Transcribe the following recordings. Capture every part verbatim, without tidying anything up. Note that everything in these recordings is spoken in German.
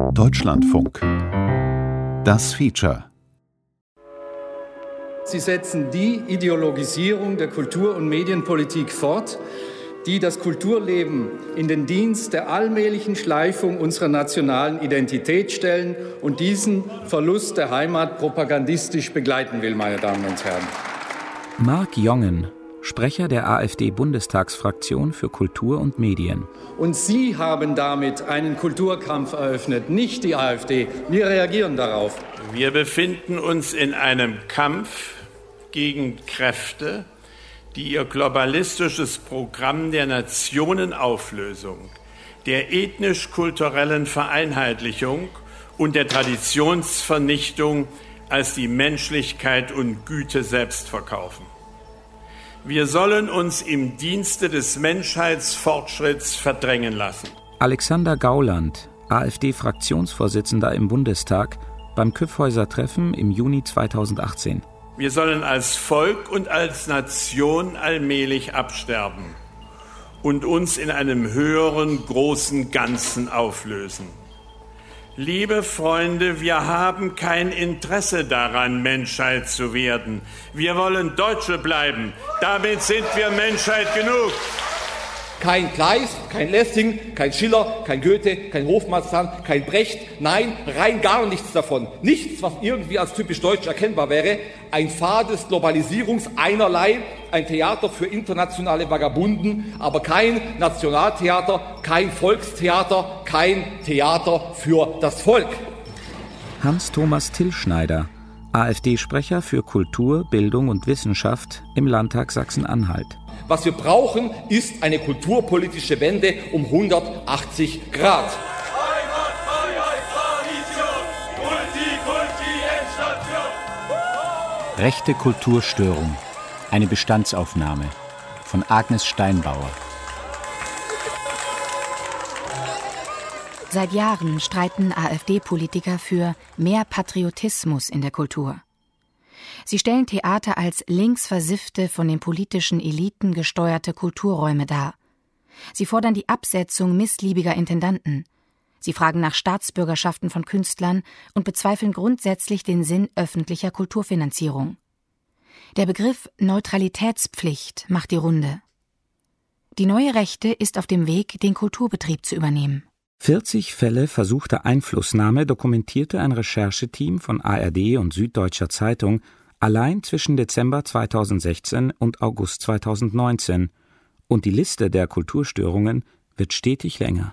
Deutschlandfunk. Das Feature. Sie setzen die Ideologisierung der Kultur- und Medienpolitik fort, die das Kulturleben in den Dienst der allmählichen Schleifung unserer nationalen Identität stellen und diesen Verlust der Heimat propagandistisch begleiten will, meine Damen und Herren. Marc Jongen, Sprecher der AfD-Bundestagsfraktion für Kultur und Medien. Und Sie haben damit einen Kulturkampf eröffnet, nicht die AfD. Wir reagieren darauf. Wir befinden uns in einem Kampf gegen Kräfte, die ihr globalistisches Programm der Nationenauflösung, der ethnisch-kulturellen Vereinheitlichung und der Traditionsvernichtung als die Menschlichkeit und Güte selbst verkaufen. Wir sollen uns im Dienste des Menschheitsfortschritts verdrängen lassen. Alexander Gauland, AfD-Fraktionsvorsitzender im Bundestag, beim Kyffhäuser-Treffen im Juni zweitausendachtzehn. Wir sollen als Volk und als Nation allmählich absterben und uns in einem höheren, großen Ganzen auflösen. Liebe Freunde, wir haben kein Interesse daran, Menschheit zu werden. Wir wollen Deutsche bleiben. Damit sind wir Menschheit genug. Kein Kleist, kein Lessing, kein Schiller, kein Goethe, kein Hofmannsthal, kein Brecht. Nein, rein gar nichts davon. Nichts, was irgendwie als typisch deutsch erkennbar wäre. Ein fades Globalisierungs einerlei, ein Theater für internationale Vagabunden, aber kein Nationaltheater, kein Volkstheater, kein Theater für das Volk. Hans-Thomas Tillschneider, AfD-Sprecher für Kultur, Bildung und Wissenschaft im Landtag Sachsen-Anhalt. Was wir brauchen, ist eine kulturpolitische Wende um hundertachtzig Grad. Rechte Kulturstörung. Eine Bestandsaufnahme von Agnes Steinbauer. Seit Jahren streiten AfD-Politiker für mehr Patriotismus in der Kultur. Sie stellen Theater als linksversiffte, von den politischen Eliten gesteuerte Kulturräume dar. Sie fordern die Absetzung missliebiger Intendanten. Sie fragen nach Staatsbürgerschaften von Künstlern und bezweifeln grundsätzlich den Sinn öffentlicher Kulturfinanzierung. Der Begriff Neutralitätspflicht macht die Runde. Die neue Rechte ist auf dem Weg, den Kulturbetrieb zu übernehmen. vierzig Fälle versuchter Einflussnahme dokumentierte ein Rechercheteam von A R D und Süddeutscher Zeitung allein zwischen Dezember zweitausendsechzehn und August zweitausendneunzehn. Und die Liste der Kulturstörungen wird stetig länger.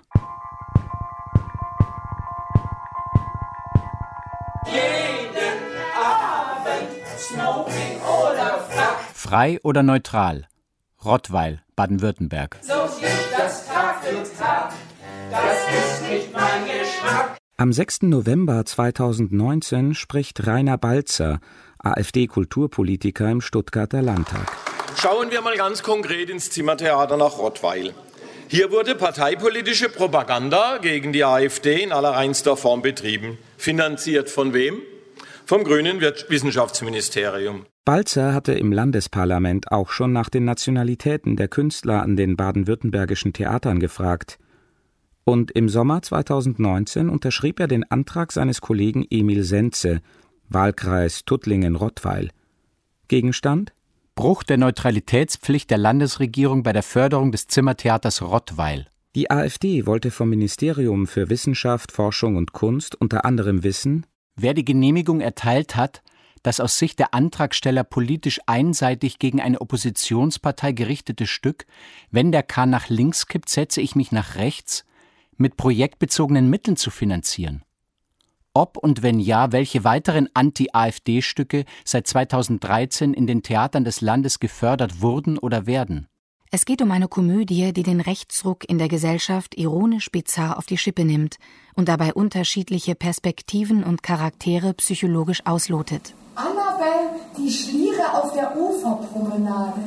Jeden Abend Smoking oder Frack. Frei oder neutral? Rottweil, Baden-Württemberg. So geht das Tag für Tag. Das ist nicht mein Geschmack. Am sechsten November zweitausendneunzehn spricht Rainer Balzer, AfD-Kulturpolitiker im Stuttgarter Landtag. Schauen wir mal ganz konkret ins Zimmertheater nach Rottweil. Hier wurde parteipolitische Propaganda gegen die AfD in allerreinster Form betrieben. Finanziert von wem? Vom grünen Wissenschaftsministerium. Balzer hatte im Landesparlament auch schon nach den Nationalitäten der Künstler an den baden-württembergischen Theatern gefragt. Und im Sommer zweitausendneunzehn unterschrieb er den Antrag seines Kollegen Emil Senze, Wahlkreis Tuttlingen-Rottweil. Gegenstand? Bruch der Neutralitätspflicht der Landesregierung bei der Förderung des Zimmertheaters Rottweil. Die AfD wollte vom Ministerium für Wissenschaft, Forschung und Kunst unter anderem wissen, wer die Genehmigung erteilt hat, das aus Sicht der Antragsteller politisch einseitig gegen eine Oppositionspartei gerichtete Stück, wenn der Kahn nach links kippt, setze ich mich nach rechts, mit projektbezogenen Mitteln zu finanzieren. Ob und wenn ja, welche weiteren Anti-AfD-Stücke seit zweitausenddreizehn in den Theatern des Landes gefördert wurden oder werden. Es geht um eine Komödie, die den Rechtsruck in der Gesellschaft ironisch bizarr auf die Schippe nimmt und dabei unterschiedliche Perspektiven und Charaktere psychologisch auslotet. Annabelle, die Schliere auf der Uferpromenade.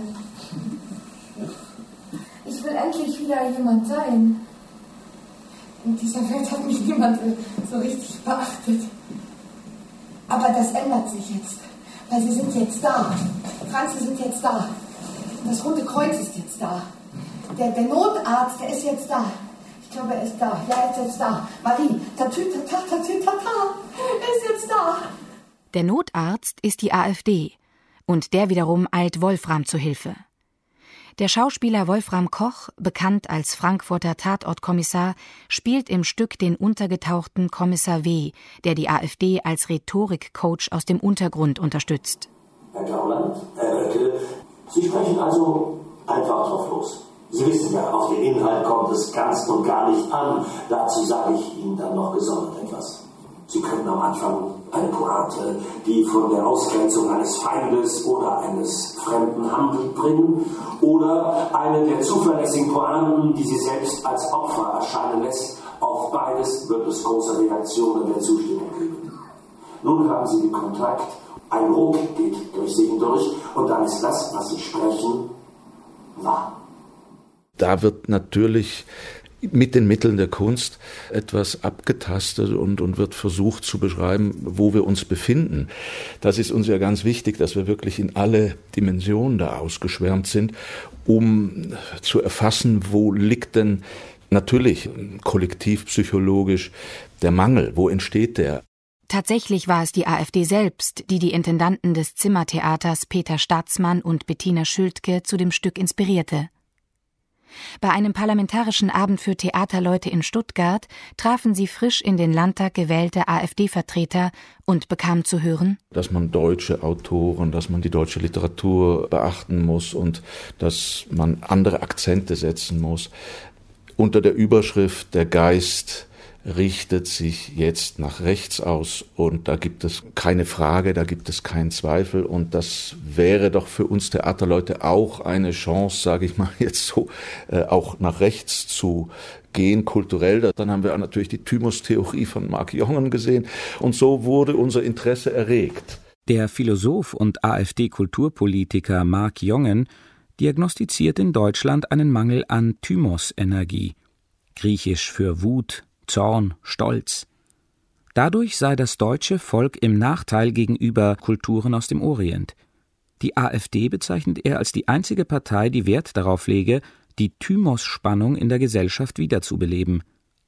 Ich will endlich wieder jemand sein. In dieser Welt hat mich niemand so richtig beachtet. Aber das ändert sich jetzt, weil sie sind jetzt da. Franz, sie sind jetzt da. Das Rote Kreuz ist jetzt da. Der, der Notarzt, der ist jetzt da. Ich glaube, er ist da. Ja, er ist jetzt da. Marie, tatü, tatat. Tata, er ist jetzt da. Der Notarzt ist die AfD und der wiederum eilt Wolfram zu Hilfe. Der Schauspieler Wolfram Koch, bekannt als Frankfurter Tatortkommissar, spielt im Stück den untergetauchten Kommissar W., der die AfD als Rhetorikcoach aus dem Untergrund unterstützt. Herr Gauland, Herr Oecke, Sie sprechen also einfach drauf los. Sie wissen ja, auf den Inhalt kommt es ganz und gar nicht an. Dazu sage ich Ihnen dann noch gesondert etwas. Sie können am Anfang eine Pointe, die von der Ausgrenzung eines Feindes oder eines Fremden handelt, bringen, oder eine der zuverlässigen Pointen, die Sie selbst als Opfer erscheinen lässt. Auf beides wird es große Reaktionen der Zustimmung geben. Nun haben Sie den Kontakt, ein Ruck geht durch Sie hindurch und dann ist das, was Sie sprechen, wahr. Da wird natürlich mit den Mitteln der Kunst etwas abgetastet und, und wird versucht zu beschreiben, wo wir uns befinden. Das ist uns ja ganz wichtig, dass wir wirklich in alle Dimensionen da ausgeschwärmt sind, um zu erfassen, wo liegt denn natürlich kollektivpsychologisch der Mangel, wo entsteht der? Tatsächlich war es die AfD selbst, die die Intendanten des Zimmertheaters Peter Staatsmann und Bettina Schültke zu dem Stück inspirierte. Bei einem parlamentarischen Abend für Theaterleute in Stuttgart trafen sie frisch in den Landtag gewählte AfD-Vertreter und bekamen zu hören, dass man deutsche Autoren, dass man die deutsche Literatur beachten muss und dass man andere Akzente setzen muss. Unter der Überschrift "Der Geist richtet sich jetzt nach rechts aus" und da gibt es keine Frage, da gibt es keinen Zweifel und das wäre doch für uns Theaterleute auch eine Chance, sage ich mal jetzt so, äh, auch nach rechts zu gehen, kulturell. Dann haben wir natürlich die Thymus-Theorie von Mark Jongen gesehen und so wurde unser Interesse erregt. Der Philosoph und AfD-Kulturpolitiker Mark Jongen diagnostiziert in Deutschland einen Mangel an Thymos-Energie, griechisch für Wut, Zorn, Stolz. Dadurch sei das deutsche Volk im Nachteil gegenüber Kulturen aus dem Orient. Die AfD bezeichnet er als die einzige Partei, die Wert darauf lege, die Thymos-Spannung in der Gesellschaft wiederzubeleben.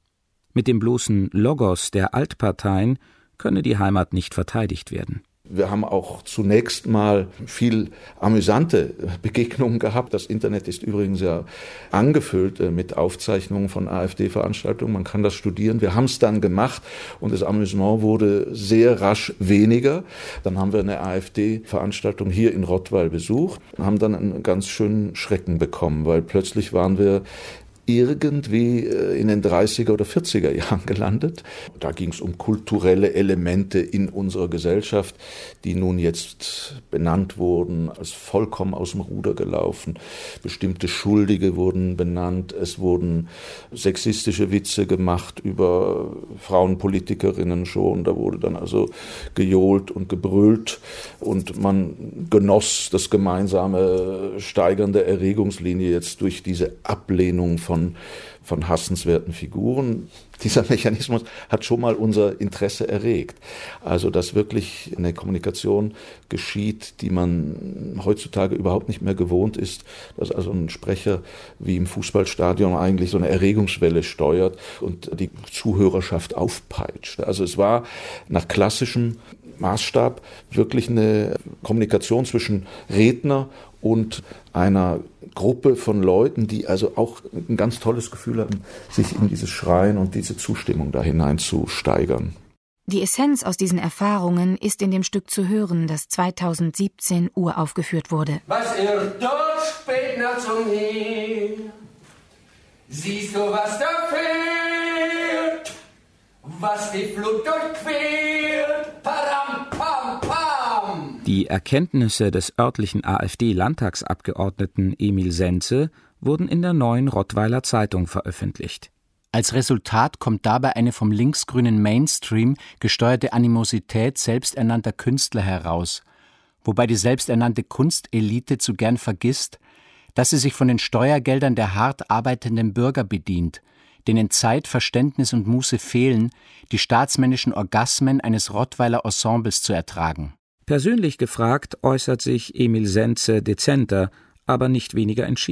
Mit dem bloßen Logos der Altparteien könne die Heimat nicht verteidigt werden. Wir haben auch zunächst mal viel amüsante Begegnungen gehabt. Das Internet ist übrigens ja angefüllt mit Aufzeichnungen von AfD-Veranstaltungen. Man kann das studieren. Wir haben es dann gemacht und das Amüsement wurde sehr rasch weniger. Dann haben wir eine AfD-Veranstaltung hier in Rottweil besucht und haben dann einen ganz schönen Schrecken bekommen, weil plötzlich waren wir irgendwie in den dreißiger oder vierziger Jahren gelandet. Da ging es um kulturelle Elemente in unserer Gesellschaft, die nun jetzt benannt wurden, als vollkommen aus dem Ruder gelaufen. Bestimmte Schuldige wurden benannt. Es wurden sexistische Witze gemacht über Frauenpolitikerinnen schon. Da wurde dann also gejohlt und gebrüllt und man genoss das gemeinsame Steigern der Erregungslinie jetzt durch diese Ablehnung von Von, von hassenswerten Figuren. Dieser Mechanismus hat schon mal unser Interesse erregt. Also, dass wirklich eine Kommunikation geschieht, die man heutzutage überhaupt nicht mehr gewohnt ist, dass also ein Sprecher wie im Fußballstadion eigentlich so eine Erregungswelle steuert und die Zuhörerschaft aufpeitscht. Also es war nach klassischem Maßstab wirklich eine Kommunikation zwischen Redner und einer Gruppe von Leuten, die also auch ein ganz tolles Gefühl hatten, sich in dieses Schreien und diese Zustimmung da hinein zu steigern. Die Essenz aus diesen Erfahrungen ist in dem Stück zu hören, das zweitausendsiebzehn uraufgeführt wurde. Was ihr dort spät nachts umher, siehst du, was da fährt, was die Flut durchquert, param, pam, pam. Die Erkenntnisse des örtlichen AfD-Landtagsabgeordneten Emil Senze wurden in der Neuen Rottweiler Zeitung veröffentlicht. Als Resultat kommt dabei eine vom linksgrünen Mainstream gesteuerte Animosität selbsternannter Künstler heraus, wobei die selbsternannte Kunstelite zu gern vergisst, dass sie sich von den Steuergeldern der hart arbeitenden Bürger bedient, denen Zeit, Verständnis und Muße fehlen, die staatsmännischen Orgasmen eines Rottweiler Ensembles zu ertragen. Persönlich gefragt äußert sich Emil Senze dezenter, aber nicht weniger entschieden.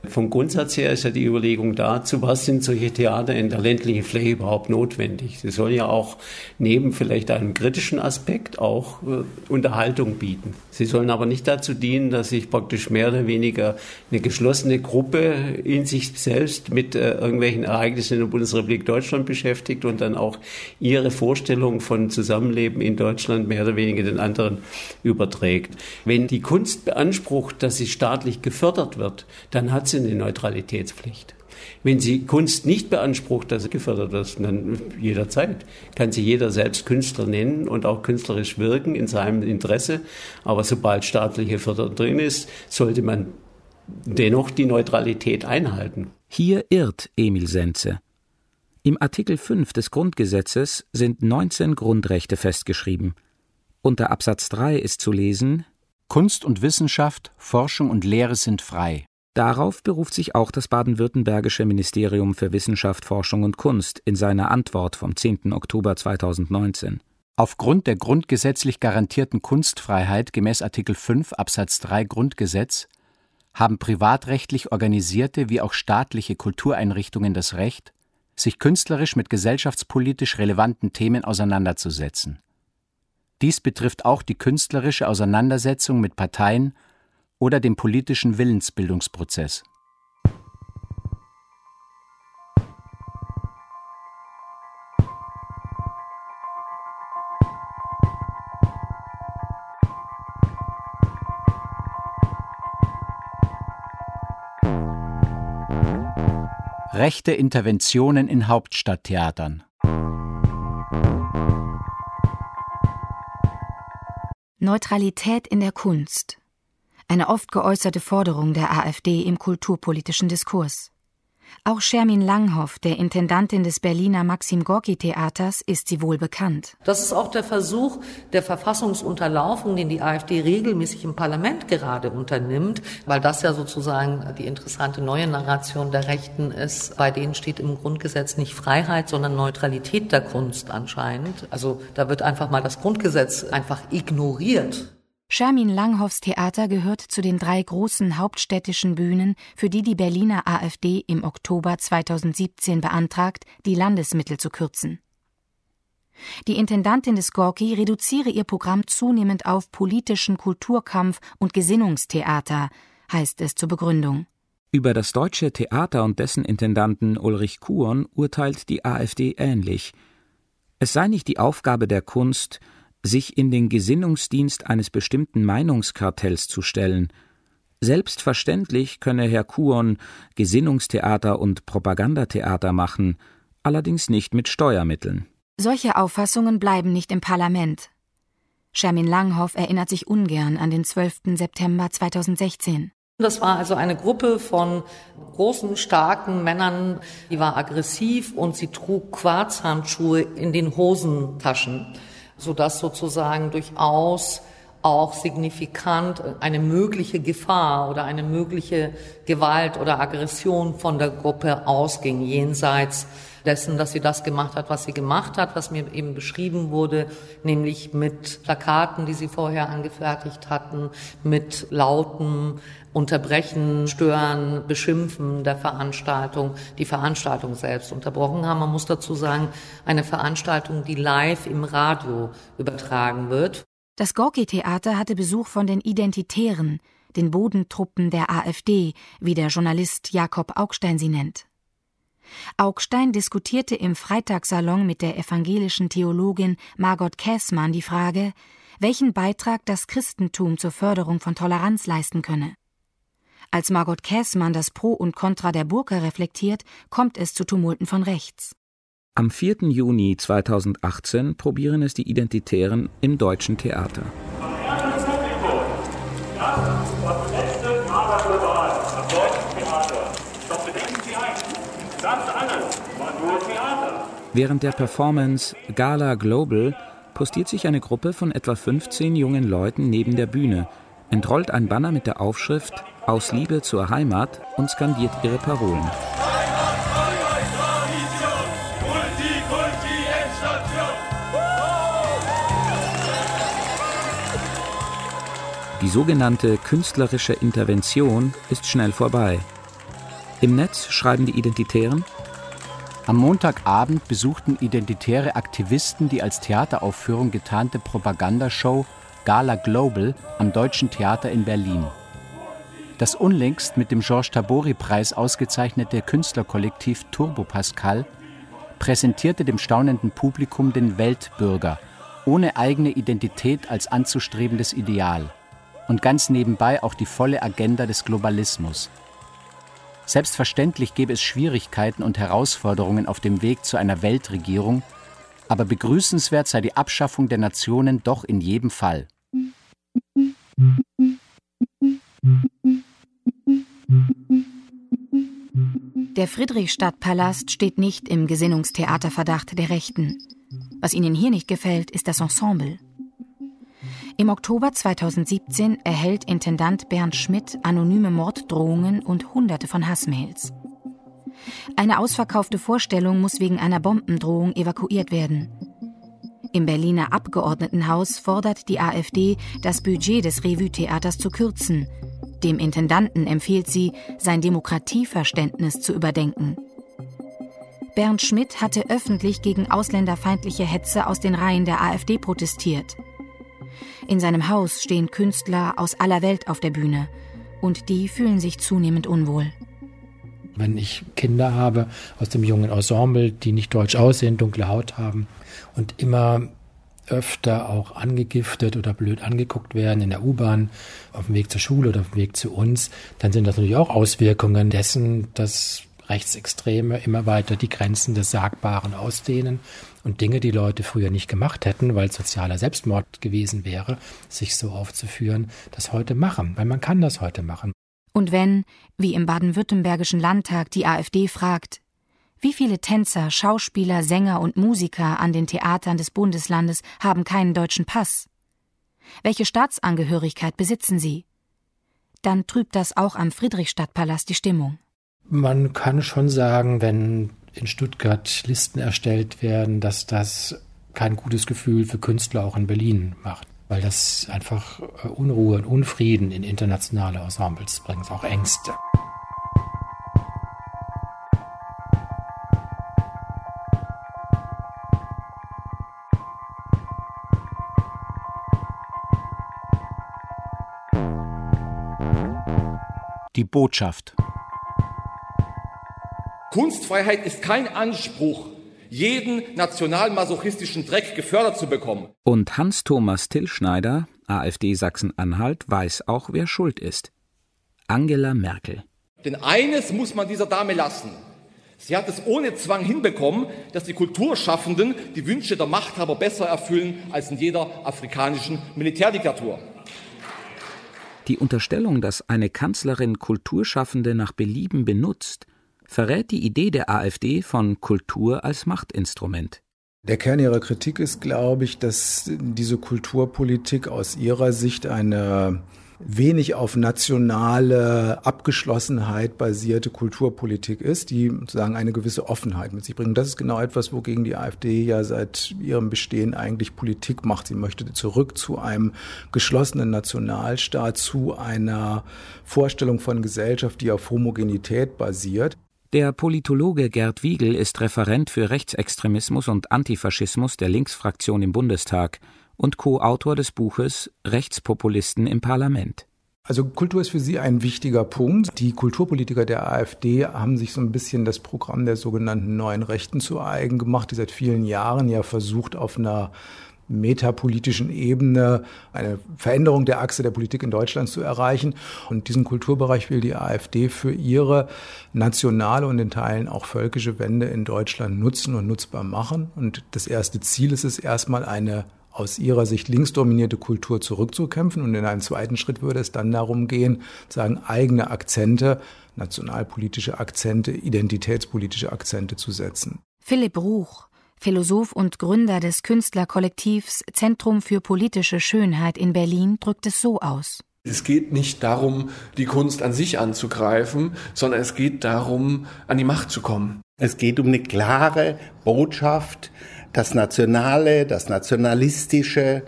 Vom Grundsatz her ist ja die Überlegung da, zu was sind solche Theater in der ländlichen Fläche überhaupt notwendig? Sie sollen ja auch neben vielleicht einem kritischen Aspekt auch äh, Unterhaltung bieten. Sie sollen aber nicht dazu dienen, dass sich praktisch mehr oder weniger eine geschlossene Gruppe in sich selbst mit äh, irgendwelchen Ereignissen in der Bundesrepublik Deutschland beschäftigt und dann auch ihre Vorstellung von Zusammenleben in Deutschland mehr oder weniger den anderen überträgt. Wenn die Kunst beansprucht, dass sie staatlich gefördert wird, dann hat sie eine Neutralitätspflicht. Wenn sie Kunst nicht beansprucht, dass sie gefördert wird, dann jederzeit kann sie jeder selbst Künstler nennen und auch künstlerisch wirken in seinem Interesse. Aber sobald staatliche Förderung drin ist, sollte man dennoch die Neutralität einhalten. Hier irrt Emil Senze. Im Artikel fünf des Grundgesetzes sind neunzehn Grundrechte festgeschrieben. Unter Absatz drei ist zu lesen: Kunst und Wissenschaft, Forschung und Lehre sind frei. Darauf beruft sich auch das baden-württembergische Ministerium für Wissenschaft, Forschung und Kunst in seiner Antwort vom zehnten Oktober zweitausendneunzehn. Aufgrund der grundgesetzlich garantierten Kunstfreiheit gemäß Artikel fünf Absatz drei Grundgesetz haben privatrechtlich organisierte wie auch staatliche Kultureinrichtungen das Recht, sich künstlerisch mit gesellschaftspolitisch relevanten Themen auseinanderzusetzen. Dies betrifft auch die künstlerische Auseinandersetzung mit Parteien oder dem politischen Willensbildungsprozess. Rechte Interventionen in Hauptstadttheatern. Neutralität in der Kunst. Eine oft geäußerte Forderung der AfD im kulturpolitischen Diskurs. Auch Schermin Langhoff, der Intendantin des Berliner Maxim-Gorki-Theaters, ist sie wohl bekannt. Das ist auch der Versuch der Verfassungsunterlaufung, den die AfD regelmäßig im Parlament gerade unternimmt, weil das ja sozusagen die interessante neue Narration der Rechten ist. Bei denen steht im Grundgesetz nicht Freiheit, sondern Neutralität der Kunst anscheinend. Also da wird einfach mal das Grundgesetz einfach ignoriert. Schermin Langhoffs Theater gehört zu den drei großen hauptstädtischen Bühnen, für die die Berliner AfD im Oktober zweitausendsiebzehn beantragt, die Landesmittel zu kürzen. Die Intendantin des Gorki reduziere ihr Programm zunehmend auf politischen Kulturkampf und Gesinnungstheater, heißt es zur Begründung. Über das Deutsche Theater und dessen Intendanten Ulrich Kuhn urteilt die AfD ähnlich. Es sei nicht die Aufgabe der Kunst, sich in den Gesinnungsdienst eines bestimmten Meinungskartells zu stellen. Selbstverständlich könne Herr Kuhn Gesinnungstheater und Propagandatheater machen, allerdings nicht mit Steuermitteln. Solche Auffassungen bleiben nicht im Parlament. Schermin Langhoff erinnert sich ungern an den zwölften September zweitausendsechzehn. Das war also eine Gruppe von großen, starken Männern, die war aggressiv und sie trug Quarzhandschuhe in den Hosentaschen, sodass sozusagen durchaus auch signifikant eine mögliche Gefahr oder eine mögliche Gewalt oder Aggression von der Gruppe ausging, jenseits dessen, dass sie das gemacht hat, was sie gemacht hat, was mir eben beschrieben wurde, nämlich mit Plakaten, die sie vorher angefertigt hatten, mit lauten Unterbrechen, Stören, Beschimpfen der Veranstaltung, die Veranstaltung selbst unterbrochen haben. Man muss dazu sagen, eine Veranstaltung, die live im Radio übertragen wird. Das Gorki-Theater hatte Besuch von den Identitären, den Bodentruppen der AfD, wie der Journalist Jakob Augstein sie nennt. Augstein diskutierte im Freitagssalon mit der evangelischen Theologin Margot Käßmann die Frage, welchen Beitrag das Christentum zur Förderung von Toleranz leisten könne. Als Margot Käßmann das Pro und Contra der Burka reflektiert, kommt es zu Tumulten von rechts. Am vierten Juni zweitausendachtzehn probieren es die Identitären im Deutschen Theater. Während der Performance Gala Global postiert sich eine Gruppe von etwa fünfzehn jungen Leuten neben der Bühne, entrollt ein Banner mit der Aufschrift »Aus Liebe zur Heimat« und skandiert ihre Parolen. Die sogenannte künstlerische Intervention ist schnell vorbei. Im Netz schreiben die Identitären: Am Montagabend besuchten identitäre Aktivisten die als Theateraufführung getarnte Propagandashow Gala Global am Deutschen Theater in Berlin. Das unlängst mit dem Georges-Tabori-Preis ausgezeichnete Künstlerkollektiv Turbo Pascal präsentierte dem staunenden Publikum den Weltbürger, ohne eigene Identität als anzustrebendes Ideal und ganz nebenbei auch die volle Agenda des Globalismus. Selbstverständlich gäbe es Schwierigkeiten und Herausforderungen auf dem Weg zu einer Weltregierung, aber begrüßenswert sei die Abschaffung der Nationen doch in jedem Fall. Der Friedrichstadtpalast steht nicht im Gesinnungstheaterverdacht der Rechten. Was ihnen hier nicht gefällt, ist das Ensemble. Im Oktober zweitausendsiebzehn erhält Intendant Bernd Schmidt anonyme Morddrohungen und Hunderte von Hassmails. Eine ausverkaufte Vorstellung muss wegen einer Bombendrohung evakuiert werden. Im Berliner Abgeordnetenhaus fordert die AfD, das Budget des Revue-Theaters zu kürzen. Dem Intendanten empfiehlt sie, sein Demokratieverständnis zu überdenken. Bernd Schmidt hatte öffentlich gegen ausländerfeindliche Hetze aus den Reihen der AfD protestiert. In seinem Haus stehen Künstler aus aller Welt auf der Bühne und die fühlen sich zunehmend unwohl. Wenn ich Kinder habe aus dem jungen Ensemble, die nicht deutsch aussehen, dunkle Haut haben und immer öfter auch angegiftet oder blöd angeguckt werden in der U-Bahn, auf dem Weg zur Schule oder auf dem Weg zu uns, dann sind das natürlich auch Auswirkungen dessen, dass Rechtsextreme immer weiter die Grenzen des Sagbaren ausdehnen und Dinge, die Leute früher nicht gemacht hätten, weil es sozialer Selbstmord gewesen wäre, sich so aufzuführen, das heute machen, weil man kann das heute machen. Und wenn, wie im baden-württembergischen Landtag, die AfD fragt, wie viele Tänzer, Schauspieler, Sänger und Musiker an den Theatern des Bundeslandes haben keinen deutschen Pass? Welche Staatsangehörigkeit besitzen sie? Dann trübt das auch am Friedrichstadtpalast die Stimmung. Man kann schon sagen, wenn in Stuttgart Listen erstellt werden, dass das kein gutes Gefühl für Künstler auch in Berlin macht, weil das einfach Unruhe und Unfrieden in internationale Ensembles bringt, auch Ängste. Die Botschaft. Kunstfreiheit ist kein Anspruch, jeden nationalmasochistischen Dreck gefördert zu bekommen. Und Hans-Thomas Tillschneider, AfD Sachsen-Anhalt, weiß auch, wer schuld ist. Angela Merkel. Denn eines muss man dieser Dame lassen. Sie hat es ohne Zwang hinbekommen, dass die Kulturschaffenden die Wünsche der Machthaber besser erfüllen als in jeder afrikanischen Militärdiktatur. Die Unterstellung, dass eine Kanzlerin Kulturschaffende nach Belieben benutzt, verrät die Idee der AfD von Kultur als Machtinstrument. Der Kern ihrer Kritik ist, glaube ich, dass diese Kulturpolitik aus ihrer Sicht eine wenig auf nationale Abgeschlossenheit basierte Kulturpolitik ist, die sozusagen eine gewisse Offenheit mit sich bringt. Das ist genau etwas, wogegen die AfD ja seit ihrem Bestehen eigentlich Politik macht. Sie möchte zurück zu einem geschlossenen Nationalstaat, zu einer Vorstellung von Gesellschaft, die auf Homogenität basiert. Der Politologe Gerd Wiegel ist Referent für Rechtsextremismus und Antifaschismus der Linksfraktion im Bundestag und Co-Autor des Buches Rechtspopulisten im Parlament. Also Kultur ist für Sie ein wichtiger Punkt. Die Kulturpolitiker der AfD haben sich so ein bisschen das Programm der sogenannten Neuen Rechten zu eigen gemacht, die seit vielen Jahren ja versucht, auf einer metapolitischen Ebene eine Veränderung der Achse der Politik in Deutschland zu erreichen. Und diesen Kulturbereich will die AfD für ihre nationale und in Teilen auch völkische Wende in Deutschland nutzen und nutzbar machen. Und das erste Ziel ist es erstmal, eine aus ihrer Sicht linksdominierte Kultur zurückzukämpfen. Und in einem zweiten Schritt würde es dann darum gehen, sagen, eigene Akzente, nationalpolitische Akzente, identitätspolitische Akzente zu setzen. Philipp Ruch, Philosoph und Gründer des Künstlerkollektivs Zentrum für politische Schönheit in Berlin, drückt es so aus. Es geht nicht darum, die Kunst an sich anzugreifen, sondern es geht darum, an die Macht zu kommen. Es geht um eine klare Botschaft, das Nationale, das Nationalistische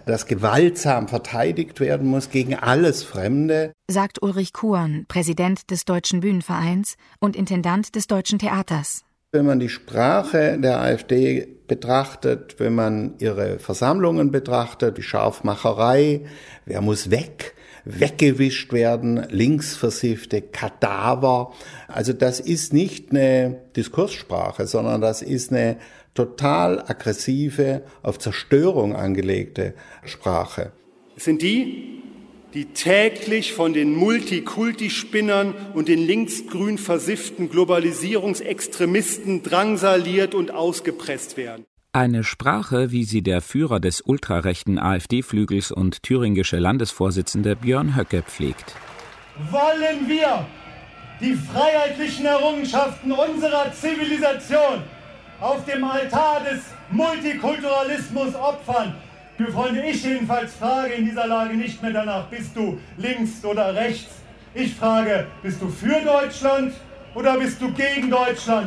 das gewaltsam verteidigt werden muss gegen alles Fremde, sagt Ulrich Kuhn, Präsident des Deutschen Bühnenvereins und Intendant des Deutschen Theaters. Wenn man die Sprache der AfD betrachtet, wenn man ihre Versammlungen betrachtet, die Scharfmacherei, wer muss weg, weggewischt werden, linksversiffte Kadaver. Also das ist nicht eine Diskurssprache, sondern das ist eine total aggressive, auf Zerstörung angelegte Sprache. Es sind die, die täglich von den Multikulti-Spinnern und den linksgrün versifften Globalisierungsextremisten drangsaliert und ausgepresst werden. Eine Sprache, wie sie der Führer des ultrarechten AfD-Flügels und thüringische Landesvorsitzende Björn Höcke pflegt. Wollen wir die freiheitlichen Errungenschaften unserer Zivilisation auf dem Altar des Multikulturalismus opfern? Du Freunde, ich jedenfalls frage in dieser Lage nicht mehr danach, bist du links oder rechts? Ich frage, bist du für Deutschland oder bist du gegen Deutschland?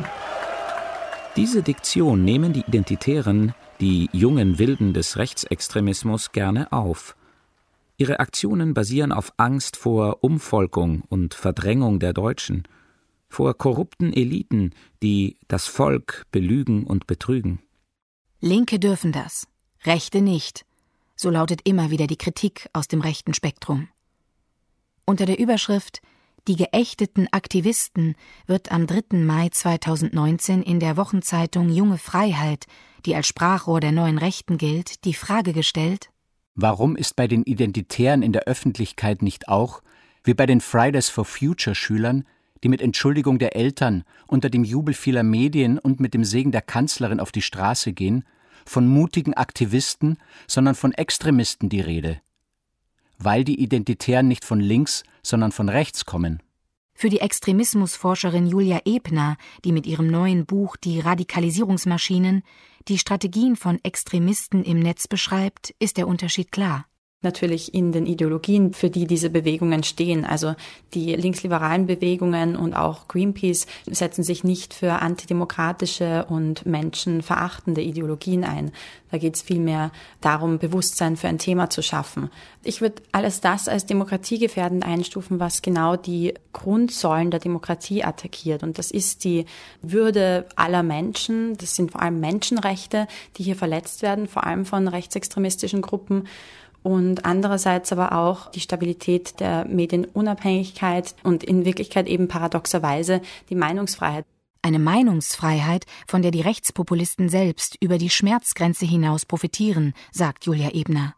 Diese Diktion nehmen die Identitären, die jungen Wilden des Rechtsextremismus, gerne auf. Ihre Aktionen basieren auf Angst vor Umvolkung und Verdrängung der Deutschen, vor korrupten Eliten, die das Volk belügen und betrügen. Linke dürfen das, Rechte nicht. So lautet immer wieder die Kritik aus dem rechten Spektrum. Unter der Überschrift »Die geächteten Aktivisten« wird am dritten Mai zweitausendneunzehn in der Wochenzeitung Junge Freiheit, die als Sprachrohr der neuen Rechten gilt, die Frage gestellt: Warum ist bei den Identitären in der Öffentlichkeit nicht auch, wie bei den Fridays for Future Schülern, die mit Entschuldigung der Eltern, unter dem Jubel vieler Medien und mit dem Segen der Kanzlerin auf die Straße gehen, von mutigen Aktivisten, sondern von Extremisten die Rede? Weil die Identitären nicht von links, sondern von rechts kommen. Für die Extremismusforscherin Julia Ebner, die mit ihrem neuen Buch »Die Radikalisierungsmaschinen« die Strategien von Extremisten im Netz beschreibt, ist der Unterschied klar. Natürlich in den Ideologien, für die diese Bewegungen stehen. Also die linksliberalen Bewegungen und auch Greenpeace setzen sich nicht für antidemokratische und menschenverachtende Ideologien ein. Da geht es vielmehr darum, Bewusstsein für ein Thema zu schaffen. Ich würde alles das als demokratiegefährdend einstufen, was genau die Grundsäulen der Demokratie attackiert. Und das ist die Würde aller Menschen. Das sind vor allem Menschenrechte, die hier verletzt werden, vor allem von rechtsextremistischen Gruppen. Und andererseits aber auch die Stabilität der Medienunabhängigkeit und in Wirklichkeit eben paradoxerweise die Meinungsfreiheit. Eine Meinungsfreiheit, von der die Rechtspopulisten selbst über die Schmerzgrenze hinaus profitieren, sagt Julia Ebner.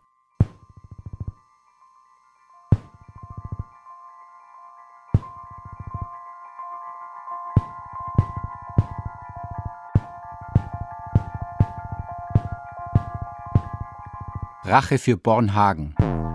Rache für Bornhagen.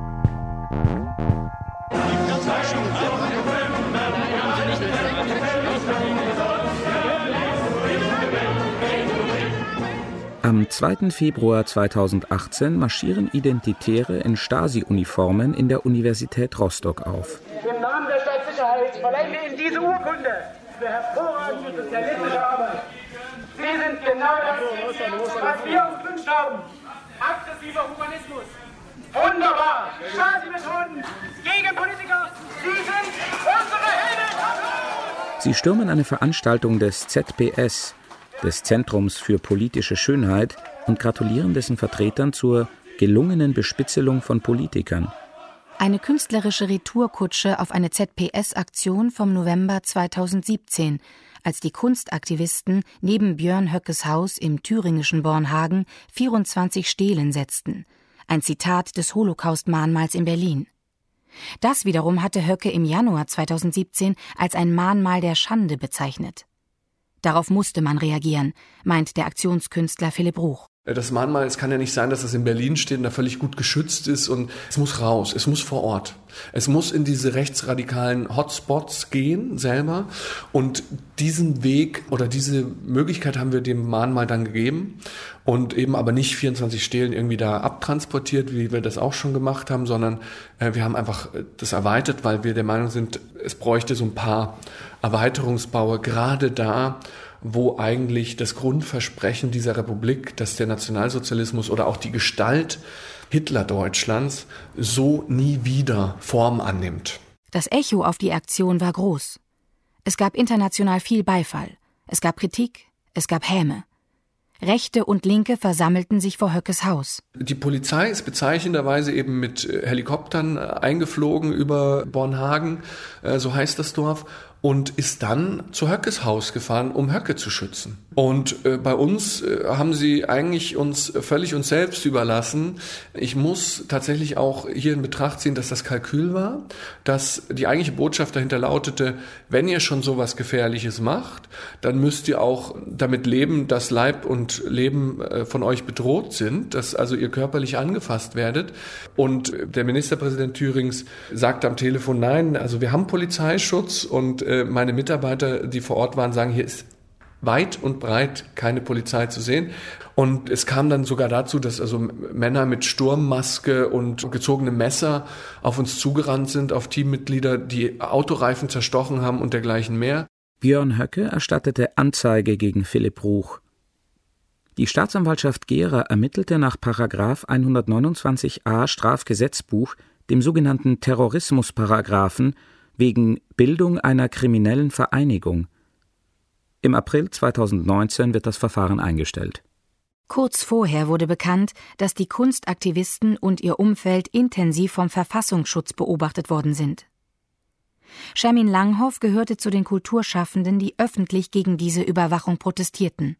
Am zweiten Februar zweitausendachtzehn marschieren Identitäre in Stasi-Uniformen in der Universität Rostock auf. Im Namen der Staatssicherheit verleihen wir Ihnen diese Urkunde für hervorragende sozialistische Arbeit. Sie sind genau das, was wir uns gewünscht haben. Aggressiver Humanismus. Wunderbar. Stasi-Methoden gegen Politiker. Sie sind unsere Helden. Sie stürmen eine Veranstaltung des Z P S, des Zentrums für politische Schönheit, und gratulieren dessen Vertretern zur gelungenen Bespitzelung von Politikern. Eine künstlerische Retourkutsche auf eine Z P S-Aktion vom November zweitausendsiebzehn, als die Kunstaktivisten neben Björn Höckes Haus im thüringischen Bornhagen vierundzwanzig Stelen setzten. Ein Zitat des Holocaust-Mahnmals in Berlin. Das wiederum hatte Höcke im Januar zweitausendsiebzehn als ein Mahnmal der Schande bezeichnet. Darauf musste man reagieren, meint der Aktionskünstler Philipp Ruch. Das Mahnmal, es kann ja nicht sein, dass das in Berlin steht und da völlig gut geschützt ist, und es muss raus, es muss vor Ort. Es muss in diese rechtsradikalen Hotspots gehen selber, und diesen Weg oder diese Möglichkeit haben wir dem Mahnmal dann gegeben und eben aber nicht vierundzwanzig Stelen irgendwie da abtransportiert, wie wir das auch schon gemacht haben, sondern äh, wir haben einfach das erweitert, weil wir der Meinung sind, es bräuchte so ein paar Erweiterungsbaue gerade da, wo eigentlich das Grundversprechen dieser Republik, dass der Nationalsozialismus oder auch die Gestalt Hitler-Deutschlands so nie wieder Form annimmt. Das Echo auf die Aktion war groß. Es gab international viel Beifall. Es gab Kritik, es gab Häme. Rechte und Linke versammelten sich vor Höckes Haus. Die Polizei ist bezeichnenderweise eben mit Helikoptern eingeflogen über Bornhagen, so heißt das Dorf, und ist dann zu Höckes Haus gefahren, um Höcke zu schützen. Und äh, bei uns äh, haben sie eigentlich uns völlig uns selbst überlassen. Ich muss tatsächlich auch hier in Betracht ziehen, dass das Kalkül war, dass die eigentliche Botschaft dahinter lautete, wenn ihr schon sowas Gefährliches macht, dann müsst ihr auch damit leben, dass Leib und Leben äh, von euch bedroht sind, dass also ihr körperlich angefasst werdet. Und der Ministerpräsident Thürings sagte am Telefon, nein, also wir haben Polizeischutz, und äh, meine Mitarbeiter, die vor Ort waren, sagen, hier ist weit und breit keine Polizei zu sehen. Und es kam dann sogar dazu, dass also Männer mit Sturmmaske und gezogenem Messer auf uns zugerannt sind, auf Teammitglieder, die Autoreifen zerstochen haben und dergleichen mehr. Björn Höcke erstattete Anzeige gegen Philipp Ruch. Die Staatsanwaltschaft Gera ermittelte nach Paragraph hundertneunundzwanzig a Strafgesetzbuch, dem sogenannten Terrorismusparagraphen, wegen Bildung einer kriminellen Vereinigung. Im April zweitausendneunzehn wird das Verfahren eingestellt. Kurz vorher wurde bekannt, dass die Kunstaktivisten und ihr Umfeld intensiv vom Verfassungsschutz beobachtet worden sind. Schermin Langhoff gehörte zu den Kulturschaffenden, die öffentlich gegen diese Überwachung protestierten.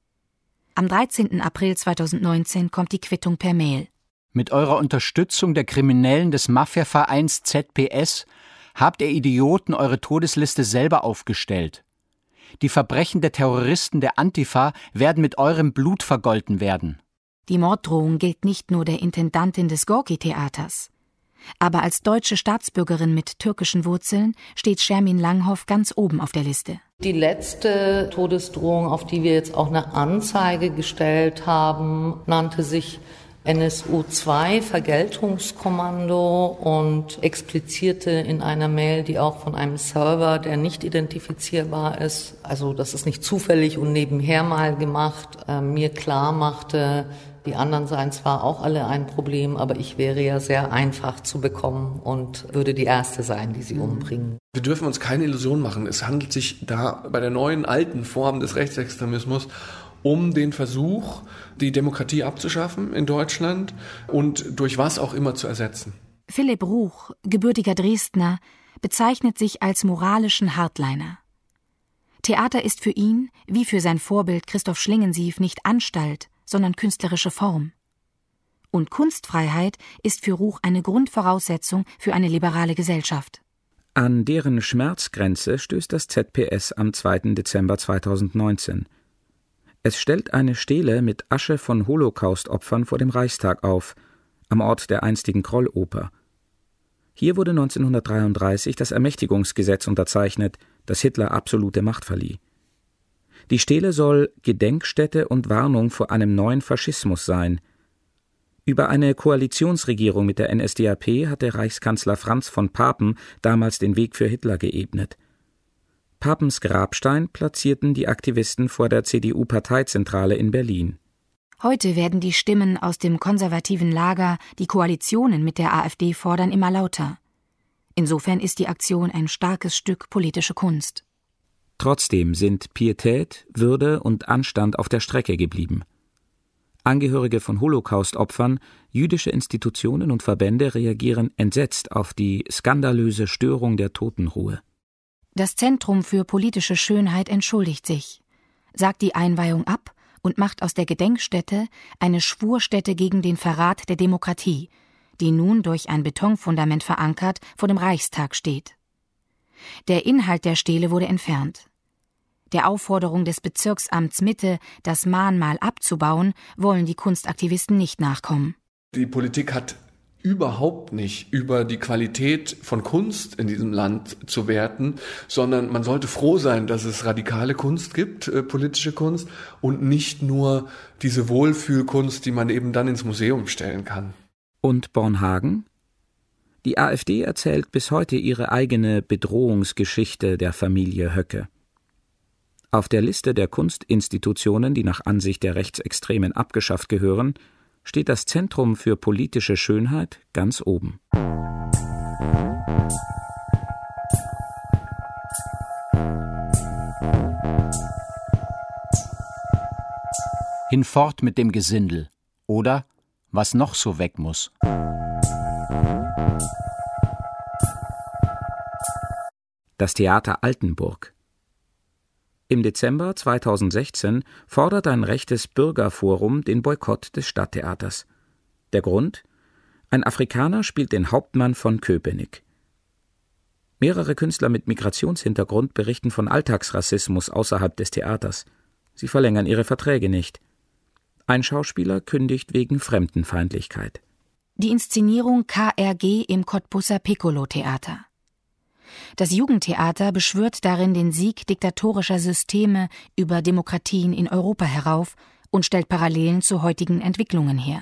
Am dreizehnten April zweitausendneunzehn kommt die Quittung per Mail. Mit eurer Unterstützung der Kriminellen des Mafiavereins Z P S habt ihr Idioten eure Todesliste selber aufgestellt. Die Verbrechen der Terroristen der Antifa werden mit eurem Blut vergolten werden. Die Morddrohung gilt nicht nur der Intendantin des Gorki-Theaters. Aber als deutsche Staatsbürgerin mit türkischen Wurzeln steht Schermin Langhoff ganz oben auf der Liste. Die letzte Todesdrohung, auf die wir jetzt auch eine Anzeige gestellt haben, nannte sich N S U zwei, Vergeltungskommando, und explizierte in einer Mail, die auch von einem Server, der nicht identifizierbar ist, also das ist nicht zufällig und nebenher mal gemacht, äh, mir klar machte, die anderen seien zwar auch alle ein Problem, aber ich wäre ja sehr einfach zu bekommen und würde die Erste sein, die sie umbringen. Wir dürfen uns keine Illusion machen. Es handelt sich da bei der neuen, alten Form des Rechtsextremismus um den Versuch, die Demokratie abzuschaffen in Deutschland und durch was auch immer zu ersetzen. Philipp Ruch, gebürtiger Dresdner, bezeichnet sich als moralischen Hardliner. Theater ist für ihn, wie für sein Vorbild Christoph Schlingensief, nicht Anstalt, sondern künstlerische Form. Und Kunstfreiheit ist für Ruch eine Grundvoraussetzung für eine liberale Gesellschaft. An deren Schmerzgrenze stößt das Z P S am zweiten Dezember zweitausendneunzehn. Es stellt eine Stele mit Asche von Holocaust-Opfern vor dem Reichstag auf, am Ort der einstigen Krolloper. Hier wurde neunzehnhundertdreiunddreißig das Ermächtigungsgesetz unterzeichnet, das Hitler absolute Macht verlieh. Die Stele soll Gedenkstätte und Warnung vor einem neuen Faschismus sein. Über eine Koalitionsregierung mit der N S D A P hatte Reichskanzler Franz von Papen damals den Weg für Hitler geebnet. Papens Grabstein platzierten die Aktivisten vor der C D U-Parteizentrale in Berlin. Heute werden die Stimmen aus dem konservativen Lager, die Koalitionen mit der AfD fordern, immer lauter. Insofern ist die Aktion ein starkes Stück politische Kunst. Trotzdem sind Pietät, Würde und Anstand auf der Strecke geblieben. Angehörige von Holocaust-Opfern, jüdische Institutionen und Verbände reagieren entsetzt auf die skandalöse Störung der Totenruhe. Das Zentrum für politische Schönheit entschuldigt sich, sagt die Einweihung ab und macht aus der Gedenkstätte eine Schwurstätte gegen den Verrat der Demokratie, die nun durch ein Betonfundament verankert vor dem Reichstag steht. Der Inhalt der Stele wurde entfernt. Der Aufforderung des Bezirksamts Mitte, das Mahnmal abzubauen, wollen die Kunstaktivisten nicht nachkommen. Die Politik hat überhaupt nicht über die Qualität von Kunst in diesem Land zu werten, sondern man sollte froh sein, dass es radikale Kunst gibt, äh, politische Kunst, und nicht nur diese Wohlfühlkunst, die man eben dann ins Museum stellen kann. Und Bornhagen? Die AfD erzählt bis heute ihre eigene Bedrohungsgeschichte der Familie Höcke. Auf der Liste der Kunstinstitutionen, die nach Ansicht der Rechtsextremen abgeschafft gehören, steht das Zentrum für politische Schönheit ganz oben. Hinfort mit dem Gesindel. Oder was noch so weg muss. Das Theater Altenburg. Im Dezember zweitausendsechzehn fordert ein rechtes Bürgerforum den Boykott des Stadttheaters. Der Grund? Ein Afrikaner spielt den Hauptmann von Köpenick. Mehrere Künstler mit Migrationshintergrund berichten von Alltagsrassismus außerhalb des Theaters. Sie verlängern ihre Verträge nicht. Ein Schauspieler kündigt wegen Fremdenfeindlichkeit. Die Inszenierung K R G im Cottbusser Piccolo-Theater. Das Jugendtheater beschwört darin den Sieg diktatorischer Systeme über Demokratien in Europa herauf und stellt Parallelen zu heutigen Entwicklungen her.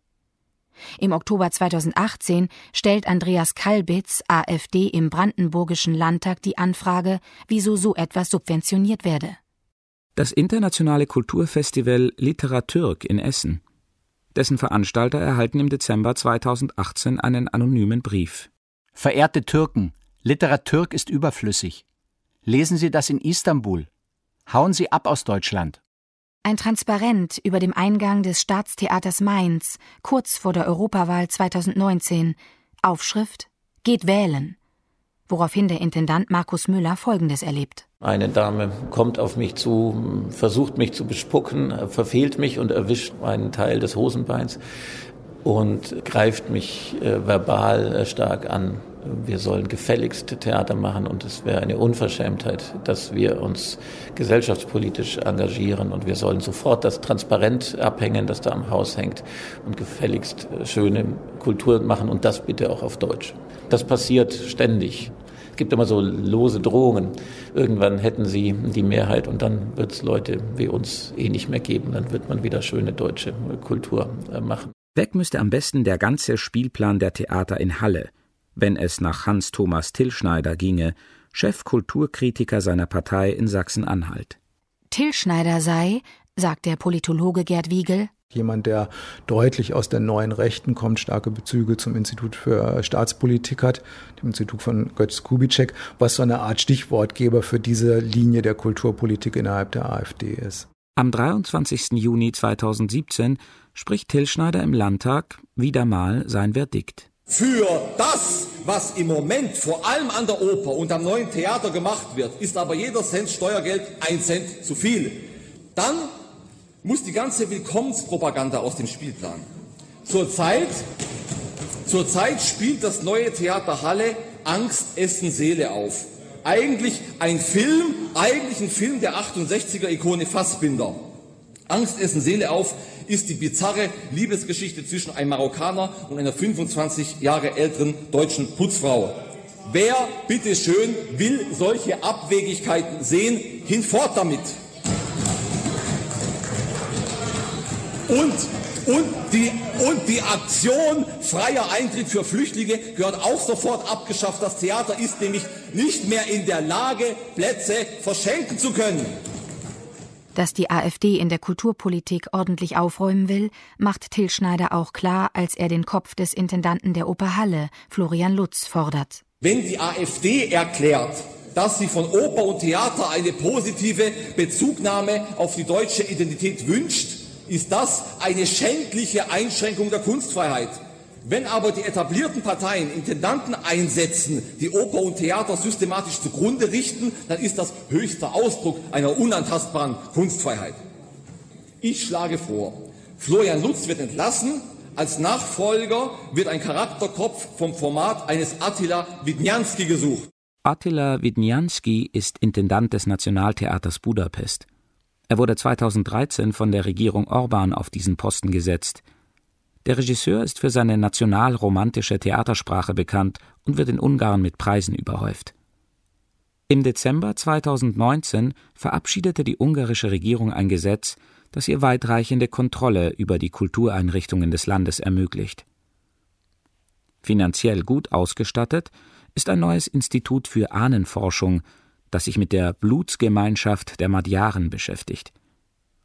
Im Oktober zweitausendachtzehn stellt Andreas Kalbitz, AfD im Brandenburgischen Landtag, die Anfrage, wieso so etwas subventioniert werde. Das internationale Kulturfestival Literatürk in Essen. Dessen Veranstalter erhalten im Dezember zweitausendachtzehn einen anonymen Brief. Verehrte Türken, Literatürk ist überflüssig. Lesen Sie das in Istanbul. Hauen Sie ab aus Deutschland. Ein Transparent über dem Eingang des Staatstheaters Mainz, kurz vor der Europawahl zweitausendneunzehn. Aufschrift: Geht wählen. Woraufhin der Intendant Markus Müller Folgendes erlebt. Eine Dame kommt auf mich zu, versucht mich zu bespucken, verfehlt mich und erwischt einen Teil des Hosenbeins und greift mich äh, verbal äh, stark an. Wir sollen gefälligst Theater machen und es wäre eine Unverschämtheit, dass wir uns gesellschaftspolitisch engagieren und wir sollen sofort das Transparent abhängen, das da am Haus hängt und gefälligst schöne Kultur machen und das bitte auch auf Deutsch. Das passiert ständig. Es gibt immer so lose Drohungen. Irgendwann hätten sie die Mehrheit und dann wird es Leute wie uns eh nicht mehr geben. Dann wird man wieder schöne deutsche Kultur machen. Weg müsste am besten der ganze Spielplan der Theater in Halle, wenn es nach Hans-Thomas Tillschneider ginge, Chefkulturkritiker seiner Partei in Sachsen-Anhalt. Tillschneider sei, sagt der Politologe Gerd Wiegel, jemand, der deutlich aus der neuen Rechten kommt, starke Bezüge zum Institut für Staatspolitik hat, dem Institut von Götz Kubitschek, was so eine Art Stichwortgeber für diese Linie der Kulturpolitik innerhalb der AfD ist. Am dreiundzwanzigsten Juni zweitausendsiebzehn spricht Tillschneider im Landtag wieder mal sein Verdikt. Für das, was im Moment vor allem an der Oper und am neuen Theater gemacht wird, ist aber jeder Cent Steuergeld ein Cent zu viel. Dann muss die ganze Willkommenspropaganda aus dem Spielplan. Zurzeit, zurzeit spielt das neue Theater Halle Angst, Essen, Seele auf. Eigentlich ein Film, eigentlich ein Film der achtundsechziger-Ikone Fassbinder. Angst, Essen, Seele auf ist die bizarre Liebesgeschichte zwischen einem Marokkaner und einer fünfundzwanzig Jahre älteren deutschen Putzfrau. Wer, bitteschön, will solche Abwegigkeiten sehen? Hinfort damit! Und, und, die, und die Aktion freier Eintritt für Flüchtlinge gehört auch sofort abgeschafft. Das Theater ist nämlich nicht mehr in der Lage, Plätze verschenken zu können. Dass die AfD in der Kulturpolitik ordentlich aufräumen will, macht Tillschneider auch klar, als er den Kopf des Intendanten der Oper Halle, Florian Lutz, fordert. Wenn die AfD erklärt, dass sie von Oper und Theater eine positive Bezugnahme auf die deutsche Identität wünscht, ist das eine schändliche Einschränkung der Kunstfreiheit. Wenn aber die etablierten Parteien Intendanten einsetzen, die Oper und Theater systematisch zugrunde richten, dann ist das höchster Ausdruck einer unantastbaren Kunstfreiheit. Ich schlage vor, Florian Lutz wird entlassen, als Nachfolger wird ein Charakterkopf vom Format eines Attila Widnianski gesucht. Attila Widnianski ist Intendant des Nationaltheaters Budapest. Er wurde zweitausenddreizehn von der Regierung Orban auf diesen Posten gesetzt. Der Regisseur ist für seine nationalromantische Theatersprache bekannt und wird in Ungarn mit Preisen überhäuft. Im Dezember zweitausendneunzehn verabschiedete die ungarische Regierung ein Gesetz, das ihr weitreichende Kontrolle über die Kultureinrichtungen des Landes ermöglicht. Finanziell gut ausgestattet ist ein neues Institut für Ahnenforschung, das sich mit der Blutsgemeinschaft der Magyaren beschäftigt.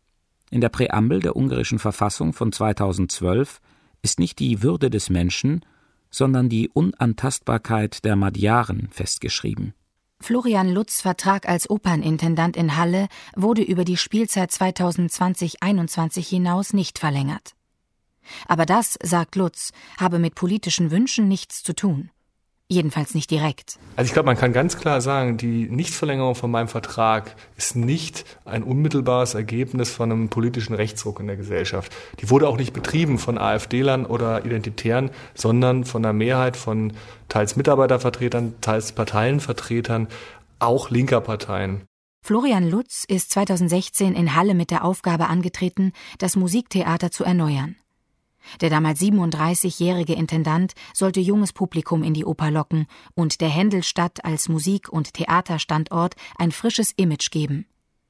In der Präambel der ungarischen Verfassung von zweitausendzwölf ist nicht die Würde des Menschen, sondern die Unantastbarkeit der Magyaren festgeschrieben. Florian Lutz' Vertrag als Opernintendant in Halle wurde über die Spielzeit zweitausendzwanzig einundzwanzig hinaus nicht verlängert. Aber das, sagt Lutz, habe mit politischen Wünschen nichts zu tun. Jedenfalls nicht direkt. Also ich glaube, man kann ganz klar sagen, die Nichtverlängerung von meinem Vertrag ist nicht ein unmittelbares Ergebnis von einem politischen Rechtsruck in der Gesellschaft. Die wurde auch nicht betrieben von AfD-Lern oder Identitären, sondern von einer Mehrheit von teils Mitarbeitervertretern, teils Parteienvertretern, auch linker Parteien. Florian Lutz ist zweitausendsechzehn in Halle mit der Aufgabe angetreten, das Musiktheater zu erneuern. Der damals siebenunddreißigjährige Intendant sollte junges Publikum in die Oper locken und der Händelstadt als Musik- und Theaterstandort ein frisches Image geben.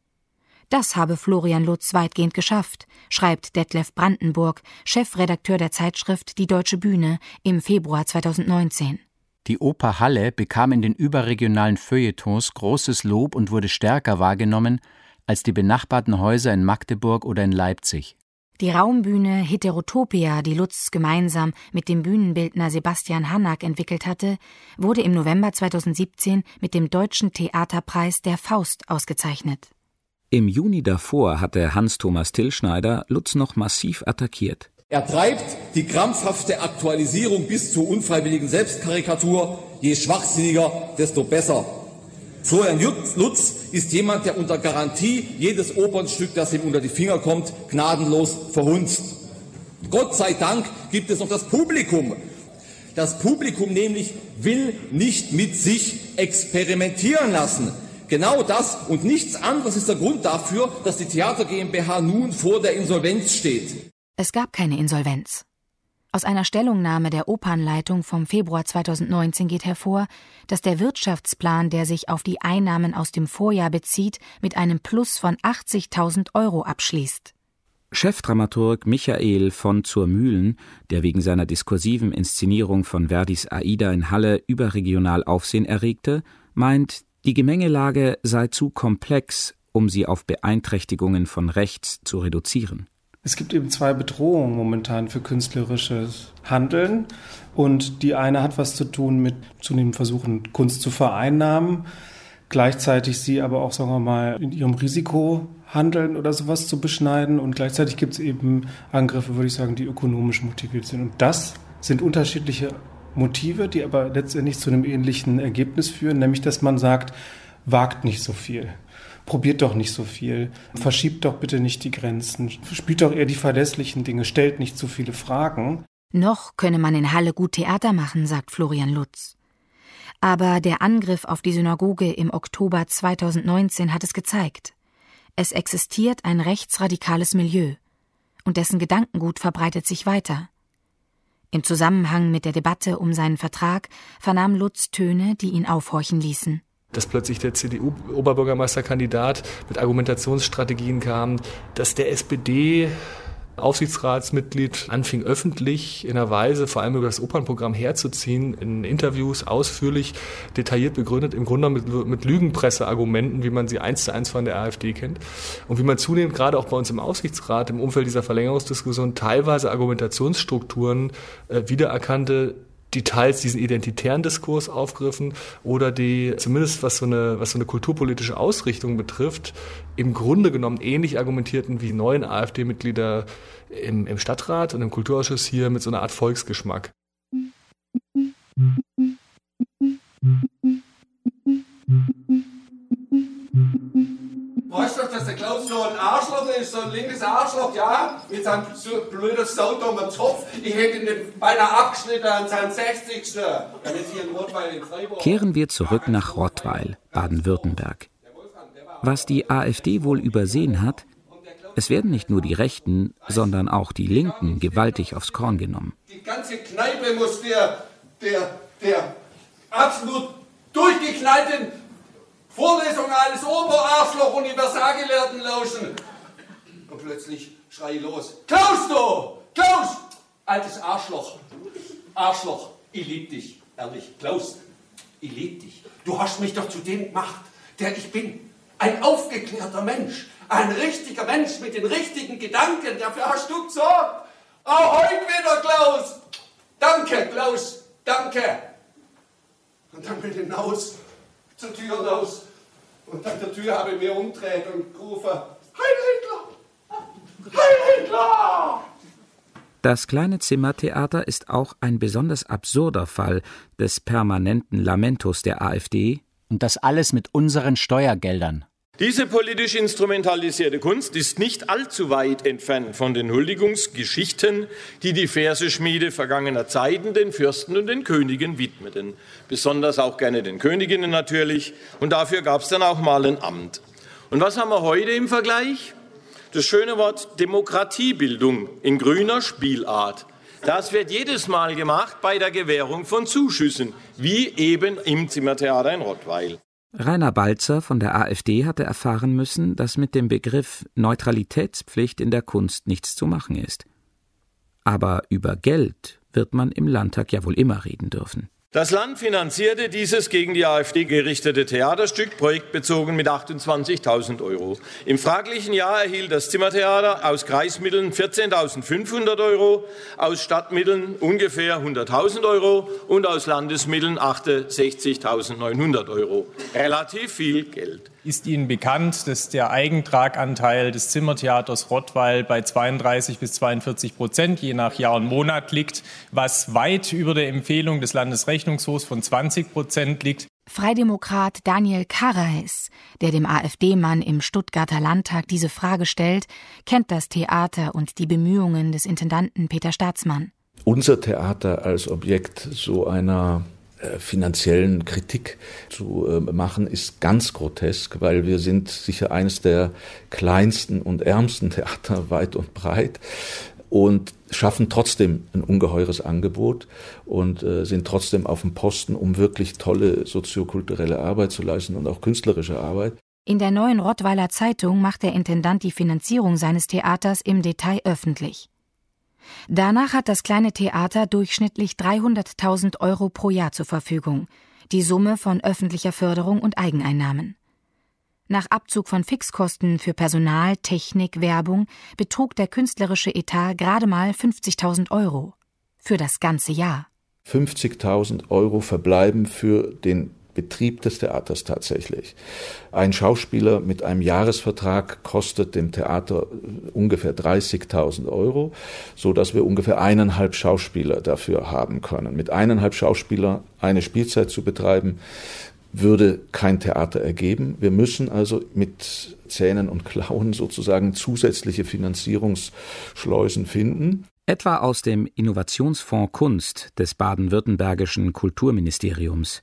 Das habe Florian Lutz weitgehend geschafft, schreibt Detlef Brandenburg, Chefredakteur der Zeitschrift Die Deutsche Bühne, im Februar zweitausendneunzehn. Die Oper Halle bekam in den überregionalen Feuilletons großes Lob und wurde stärker wahrgenommen als die benachbarten Häuser in Magdeburg oder in Leipzig. Die Raumbühne Heterotopia, die Lutz gemeinsam mit dem Bühnenbildner Sebastian Hanak entwickelt hatte, wurde im November zweitausendsiebzehn mit dem Deutschen Theaterpreis der Faust ausgezeichnet. Im Juni davor hatte Hans-Thomas Tillschneider Lutz noch massiv attackiert. Er treibt die krampfhafte Aktualisierung bis zur unfreiwilligen Selbstkarikatur. Je schwachsinniger, desto besser. Florian Lutz ist jemand, der unter Garantie jedes Opernstück, das ihm unter die Finger kommt, gnadenlos verhunzt. Gott sei Dank gibt es noch das Publikum. Das Publikum nämlich will nicht mit sich experimentieren lassen. Genau das und nichts anderes ist der Grund dafür, dass die Theater GmbH nun vor der Insolvenz steht. Es gab keine Insolvenz. Aus einer Stellungnahme der Opernleitung vom Februar zweitausendneunzehn geht hervor, dass der Wirtschaftsplan, der sich auf die Einnahmen aus dem Vorjahr bezieht, mit einem Plus von achtzigtausend Euro abschließt. Chefdramaturg Michael von zur Mühlen, der wegen seiner diskursiven Inszenierung von Verdis Aida in Halle überregional Aufsehen erregte, meint, die Gemengelage sei zu komplex, um sie auf Beeinträchtigungen von rechts zu reduzieren. Es gibt eben zwei Bedrohungen momentan für künstlerisches Handeln und die eine hat was zu tun mit zunehmendem Versuchen, Kunst zu vereinnahmen, gleichzeitig sie aber auch, sagen wir mal, in ihrem Risikohandeln oder sowas zu beschneiden und gleichzeitig gibt es eben Angriffe, würde ich sagen, die ökonomisch motiviert sind und das sind unterschiedliche Motive, die aber letztendlich zu einem ähnlichen Ergebnis führen, nämlich dass man sagt, wagt nicht so viel. Probiert doch nicht so viel, verschiebt doch bitte nicht die Grenzen, spielt doch eher die verlässlichen Dinge, stellt nicht so viele Fragen. Noch könne man in Halle gut Theater machen, sagt Florian Lutz. Aber der Angriff auf die Synagoge im Oktober zweitausendneunzehn hat es gezeigt. Es existiert ein rechtsradikales Milieu und dessen Gedankengut verbreitet sich weiter. Im Zusammenhang mit der Debatte um seinen Vertrag vernahm Lutz Töne, die ihn aufhorchen ließen. Dass plötzlich der C D U-Oberbürgermeisterkandidat mit Argumentationsstrategien kam, dass der S P D-Aufsichtsratsmitglied anfing, öffentlich in einer Weise vor allem über das Opernprogramm herzuziehen, in Interviews ausführlich, detailliert begründet, im Grunde mit, mit Lügenpresseargumenten, wie man sie eins zu eins von der AfD kennt. Und wie man zunehmend gerade auch bei uns im Aufsichtsrat, im Umfeld dieser Verlängerungsdiskussion, teilweise Argumentationsstrukturen äh, wiedererkannte, die teils diesen identitären Diskurs aufgriffen oder die, zumindest was so eine, was so eine kulturpolitische Ausrichtung betrifft, im Grunde genommen ähnlich argumentierten wie neuen AfD-Mitglieder im, im Stadtrat und im Kulturausschuss hier mit so einer Art Volksgeschmack. Weißt du, dass der Klaus so ein Arschloch ist, so ein linkes Arschloch, ja? Mit seinem so blöden saudommen Zopf. Ich hätte ihn beinahe abgeschnitten an seinem sechzigsten Damit hier in Rottweil in Freiburg. Kehren wir zurück nach Rottweil, Baden-Württemberg. Was die AfD wohl übersehen hat, es werden nicht nur die Rechten, sondern auch die Linken gewaltig aufs Korn genommen. Die ganze Kneipe muss der, der, der absolut durchgeknallten Vorlesung eines Oberarschloch Universalgelehrten lauschen. Und plötzlich schrei ich los. Klaus, du! Klaus! Altes Arschloch. Arschloch, ich lieb dich. Ehrlich, Klaus, ich lieb dich. Du hast mich doch zu dem gemacht, der ich bin. Ein aufgeklärter Mensch, ein richtiger Mensch mit den richtigen Gedanken. Dafür hast du gesorgt. Auch heute wieder, Klaus. Danke, Klaus, danke. Und dann bin ich hinaus, zur Tür raus. Und an der Tür habe ich mir umgedreht und gerufen, Heil Hitler! Heil Hitler! Das kleine Zimmertheater ist auch ein besonders absurder Fall des permanenten Lamentos der AfD. Und das alles mit unseren Steuergeldern. Diese politisch instrumentalisierte Kunst ist nicht allzu weit entfernt von den Huldigungsgeschichten, die die Verseschmiede vergangener Zeiten den Fürsten und den Königen widmeten. Besonders auch gerne den Königinnen natürlich. Und dafür gab es dann auch mal ein Amt. Und was haben wir heute im Vergleich? Das schöne Wort Demokratiebildung in grüner Spielart. Das wird jedes Mal gemacht bei der Gewährung von Zuschüssen, wie eben im Zimmertheater in Rottweil. Rainer Balzer von der AfD hatte erfahren müssen, dass mit dem Begriff Neutralitätspflicht in der Kunst nichts zu machen ist. Aber über Geld wird man im Landtag ja wohl immer reden dürfen. Das Land finanzierte dieses gegen die AfD gerichtete Theaterstück projektbezogen mit achtundzwanzigtausend Euro. Im fraglichen Jahr erhielt das Zimmertheater aus Kreismitteln vierzehntausendfünfhundert Euro, aus Stadtmitteln ungefähr hunderttausend Euro und aus Landesmitteln achtundsechzigtausendneunhundert Euro. Relativ viel Geld. Ist Ihnen bekannt, dass der Eigentraganteil des Zimmertheaters Rottweil bei zweiunddreißig bis zweiundvierzig Prozent je nach Jahr und Monat liegt, was weit über der Empfehlung des Landesrechnungshofs von zwanzig Prozent liegt? Freidemokrat Daniel Karaes, der dem AfD-Mann im Stuttgarter Landtag diese Frage stellt, kennt das Theater und die Bemühungen des Intendanten Peter Staatsmann. Unser Theater als Objekt so einer finanziellen Kritik zu äh, machen, ist ganz grotesk, weil wir sind sicher eines der kleinsten und ärmsten Theater weit und breit und schaffen trotzdem ein ungeheures Angebot und äh, sind trotzdem auf dem Posten, um wirklich tolle soziokulturelle Arbeit zu leisten und auch künstlerische Arbeit. In der Neuen Rottweiler Zeitung macht der Intendant die Finanzierung seines Theaters im Detail öffentlich. Danach hat das kleine Theater durchschnittlich dreihunderttausend Euro pro Jahr zur Verfügung, die Summe von öffentlicher Förderung und Eigeneinnahmen. Nach Abzug von Fixkosten für Personal, Technik, Werbung betrug der künstlerische Etat gerade mal fünfzigtausend Euro. Für das ganze Jahr. fünfzigtausend Euro verbleiben für den Betrieb des Theaters tatsächlich. Ein Schauspieler mit einem Jahresvertrag kostet dem Theater ungefähr dreißigtausend Euro, so dass wir ungefähr eineinhalb Schauspieler dafür haben können. Mit eineinhalb Schauspieler eine Spielzeit zu betreiben, würde kein Theater ergeben. Wir müssen also mit Zähnen und Klauen sozusagen zusätzliche Finanzierungsschleusen finden. Etwa aus dem Innovationsfonds Kunst des baden-württembergischen Kulturministeriums.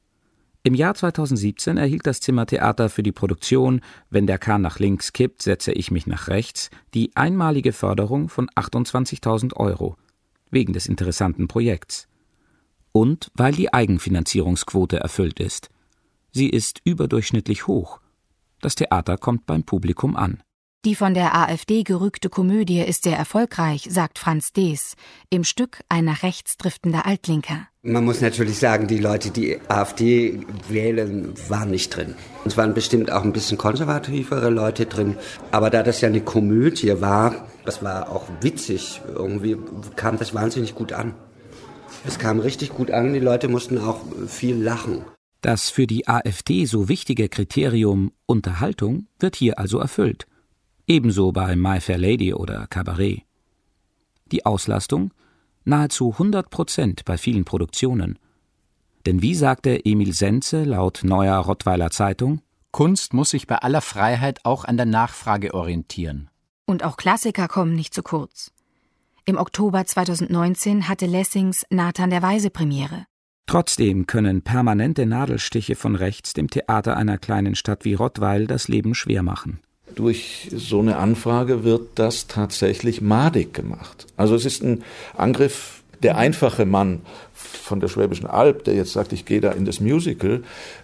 Im Jahr zweitausendsiebzehn erhielt das Zimmertheater für die Produktion »Wenn der Kahn nach links kippt, setze ich mich nach rechts« die einmalige Förderung von achtundzwanzigtausend Euro, wegen des interessanten Projekts. Und weil die Eigenfinanzierungsquote erfüllt ist. Sie ist überdurchschnittlich hoch. Das Theater kommt beim Publikum an. Die von der AfD gerügte Komödie ist sehr erfolgreich, sagt Franz Dees, im Stück Ein nach rechts driftender Altlinker. Man muss natürlich sagen, die Leute, die AfD wählen, waren nicht drin. Es waren bestimmt auch ein bisschen konservativere Leute drin. Aber da das ja eine Komödie war, das war auch witzig, irgendwie kam das wahnsinnig gut an. Es kam richtig gut an, die Leute mussten auch viel lachen. Das für die AfD so wichtige Kriterium Unterhaltung wird hier also erfüllt. Ebenso bei My Fair Lady oder Cabaret. Die Auslastung? Nahezu hundert Prozent bei vielen Produktionen. Denn wie sagte Emil Senze laut Neuer Rottweiler Zeitung? Kunst muss sich bei aller Freiheit auch an der Nachfrage orientieren. Und auch Klassiker kommen nicht zu kurz. Im Oktober zweitausendneunzehn hatte Lessings Nathan der Weise Premiere. Trotzdem können permanente Nadelstiche von rechts dem Theater einer kleinen Stadt wie Rottweil das Leben schwer machen. Durch so eine Anfrage wird das tatsächlich madig gemacht. Also es ist ein Angriff, der einfache Mann von der Schwäbischen Alb, der jetzt sagt, ich gehe da in das Musical,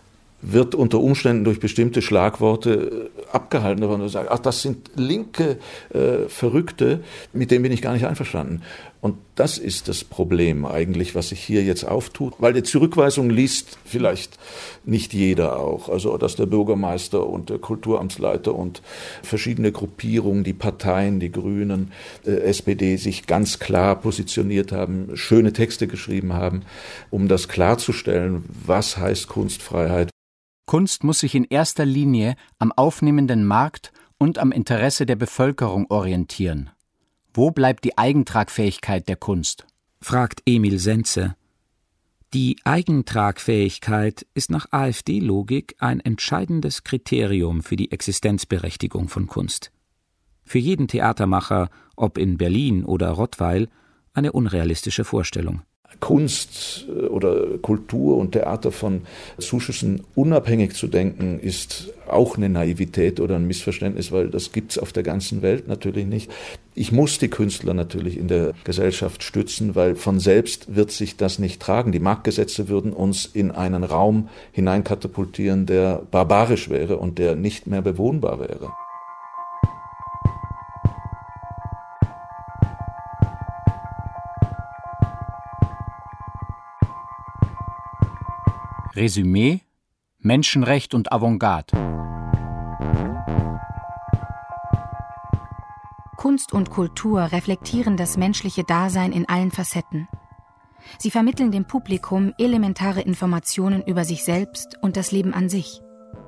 wird unter Umständen durch bestimmte Schlagworte abgehalten, aber man sagt, ach, das sind linke äh, Verrückte, mit denen bin ich gar nicht einverstanden. Und das ist das Problem eigentlich, was sich hier jetzt auftut, weil die Zurückweisung liest vielleicht nicht jeder auch, also dass der Bürgermeister und der Kulturamtsleiter und verschiedene Gruppierungen, die Parteien, die Grünen, äh, S P D sich ganz klar positioniert haben, schöne Texte geschrieben haben, um das klarzustellen, was heißt Kunstfreiheit. Kunst muss sich in erster Linie am aufnehmenden Markt und am Interesse der Bevölkerung orientieren. Wo bleibt die Eigentragfähigkeit der Kunst? Fragt Emil Senze. Die Eigentragfähigkeit ist nach AfD-Logik ein entscheidendes Kriterium für die Existenzberechtigung von Kunst. Für jeden Theatermacher, ob in Berlin oder Rottweil, eine unrealistische Vorstellung. Kunst oder Kultur und Theater von Zuschüssen unabhängig zu denken, ist auch eine Naivität oder ein Missverständnis, weil das gibt es auf der ganzen Welt natürlich nicht. Ich muss die Künstler natürlich in der Gesellschaft stützen, weil von selbst wird sich das nicht tragen. Die Marktgesetze würden uns in einen Raum hineinkatapultieren, der barbarisch wäre und der nicht mehr bewohnbar wäre. Resümee: Menschenrecht und Avantgarde. Kunst und Kultur reflektieren das menschliche Dasein in allen Facetten. Sie vermitteln dem Publikum elementare Informationen über sich selbst und das Leben an sich.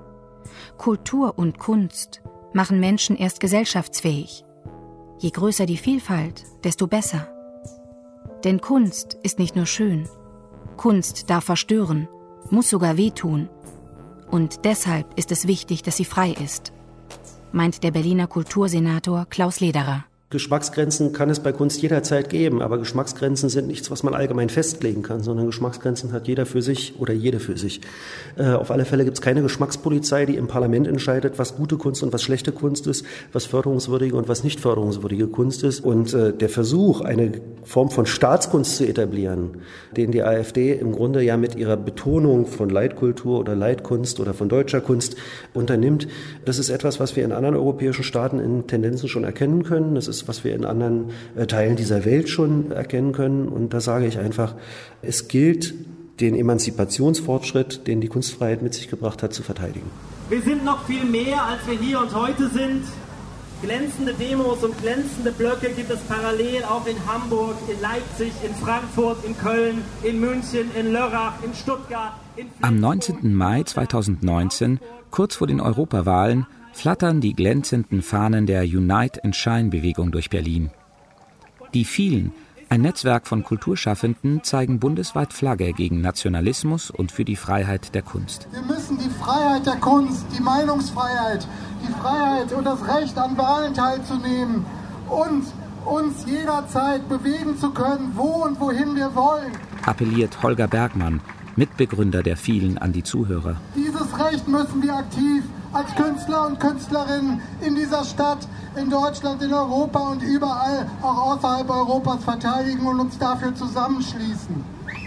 Kultur und Kunst machen Menschen erst gesellschaftsfähig. Je größer die Vielfalt, desto besser. Denn Kunst ist nicht nur schön. Kunst darf verstören, muss sogar wehtun. Und deshalb ist es wichtig, dass sie frei ist, meint der Berliner Kultursenator Klaus Lederer. Geschmacksgrenzen kann es bei Kunst jederzeit geben, aber Geschmacksgrenzen sind nichts, was man allgemein festlegen kann, sondern Geschmacksgrenzen hat jeder für sich oder jede für sich. Äh, auf alle Fälle gibt es keine Geschmackspolizei, die im Parlament entscheidet, was gute Kunst und was schlechte Kunst ist, was förderungswürdige und was nicht förderungswürdige Kunst ist. Und äh, der Versuch, eine Form von Staatskunst zu etablieren, den die AfD im Grunde ja mit ihrer Betonung von Leitkultur oder Leitkunst oder von deutscher Kunst unternimmt, das ist etwas, was wir in anderen europäischen Staaten in Tendenzen schon erkennen können. Das ist was wir in anderen äh, Teilen dieser Welt schon erkennen können. Und da sage ich einfach, es gilt, den Emanzipationsfortschritt, den die Kunstfreiheit mit sich gebracht hat, zu verteidigen. Wir sind noch viel mehr, als wir hier und heute sind. Glänzende Demos und glänzende Blöcke gibt es parallel auch in Hamburg, in Leipzig, in Frankfurt, in Köln, in München, in Lörrach, in Stuttgart. In Am neunzehnten Mai zweitausendneunzehn, kurz vor den Europawahlen, flattern die glänzenden Fahnen der Unite and Shine-Bewegung durch Berlin. Die vielen, ein Netzwerk von Kulturschaffenden, zeigen bundesweit Flagge gegen Nationalismus und für die Freiheit der Kunst. Wir müssen die Freiheit der Kunst, die Meinungsfreiheit, die Freiheit und das Recht an Wahlen teilzunehmen und uns jederzeit bewegen zu können, wo und wohin wir wollen, appelliert Holger Bergmann, Mitbegründer der vielen, an die Zuhörer. Dieses Recht müssen wir aktiv als Künstler und Künstlerinnen in dieser Stadt, in Deutschland, in Europa und überall, auch außerhalb Europas, verteidigen und uns dafür zusammenschließen.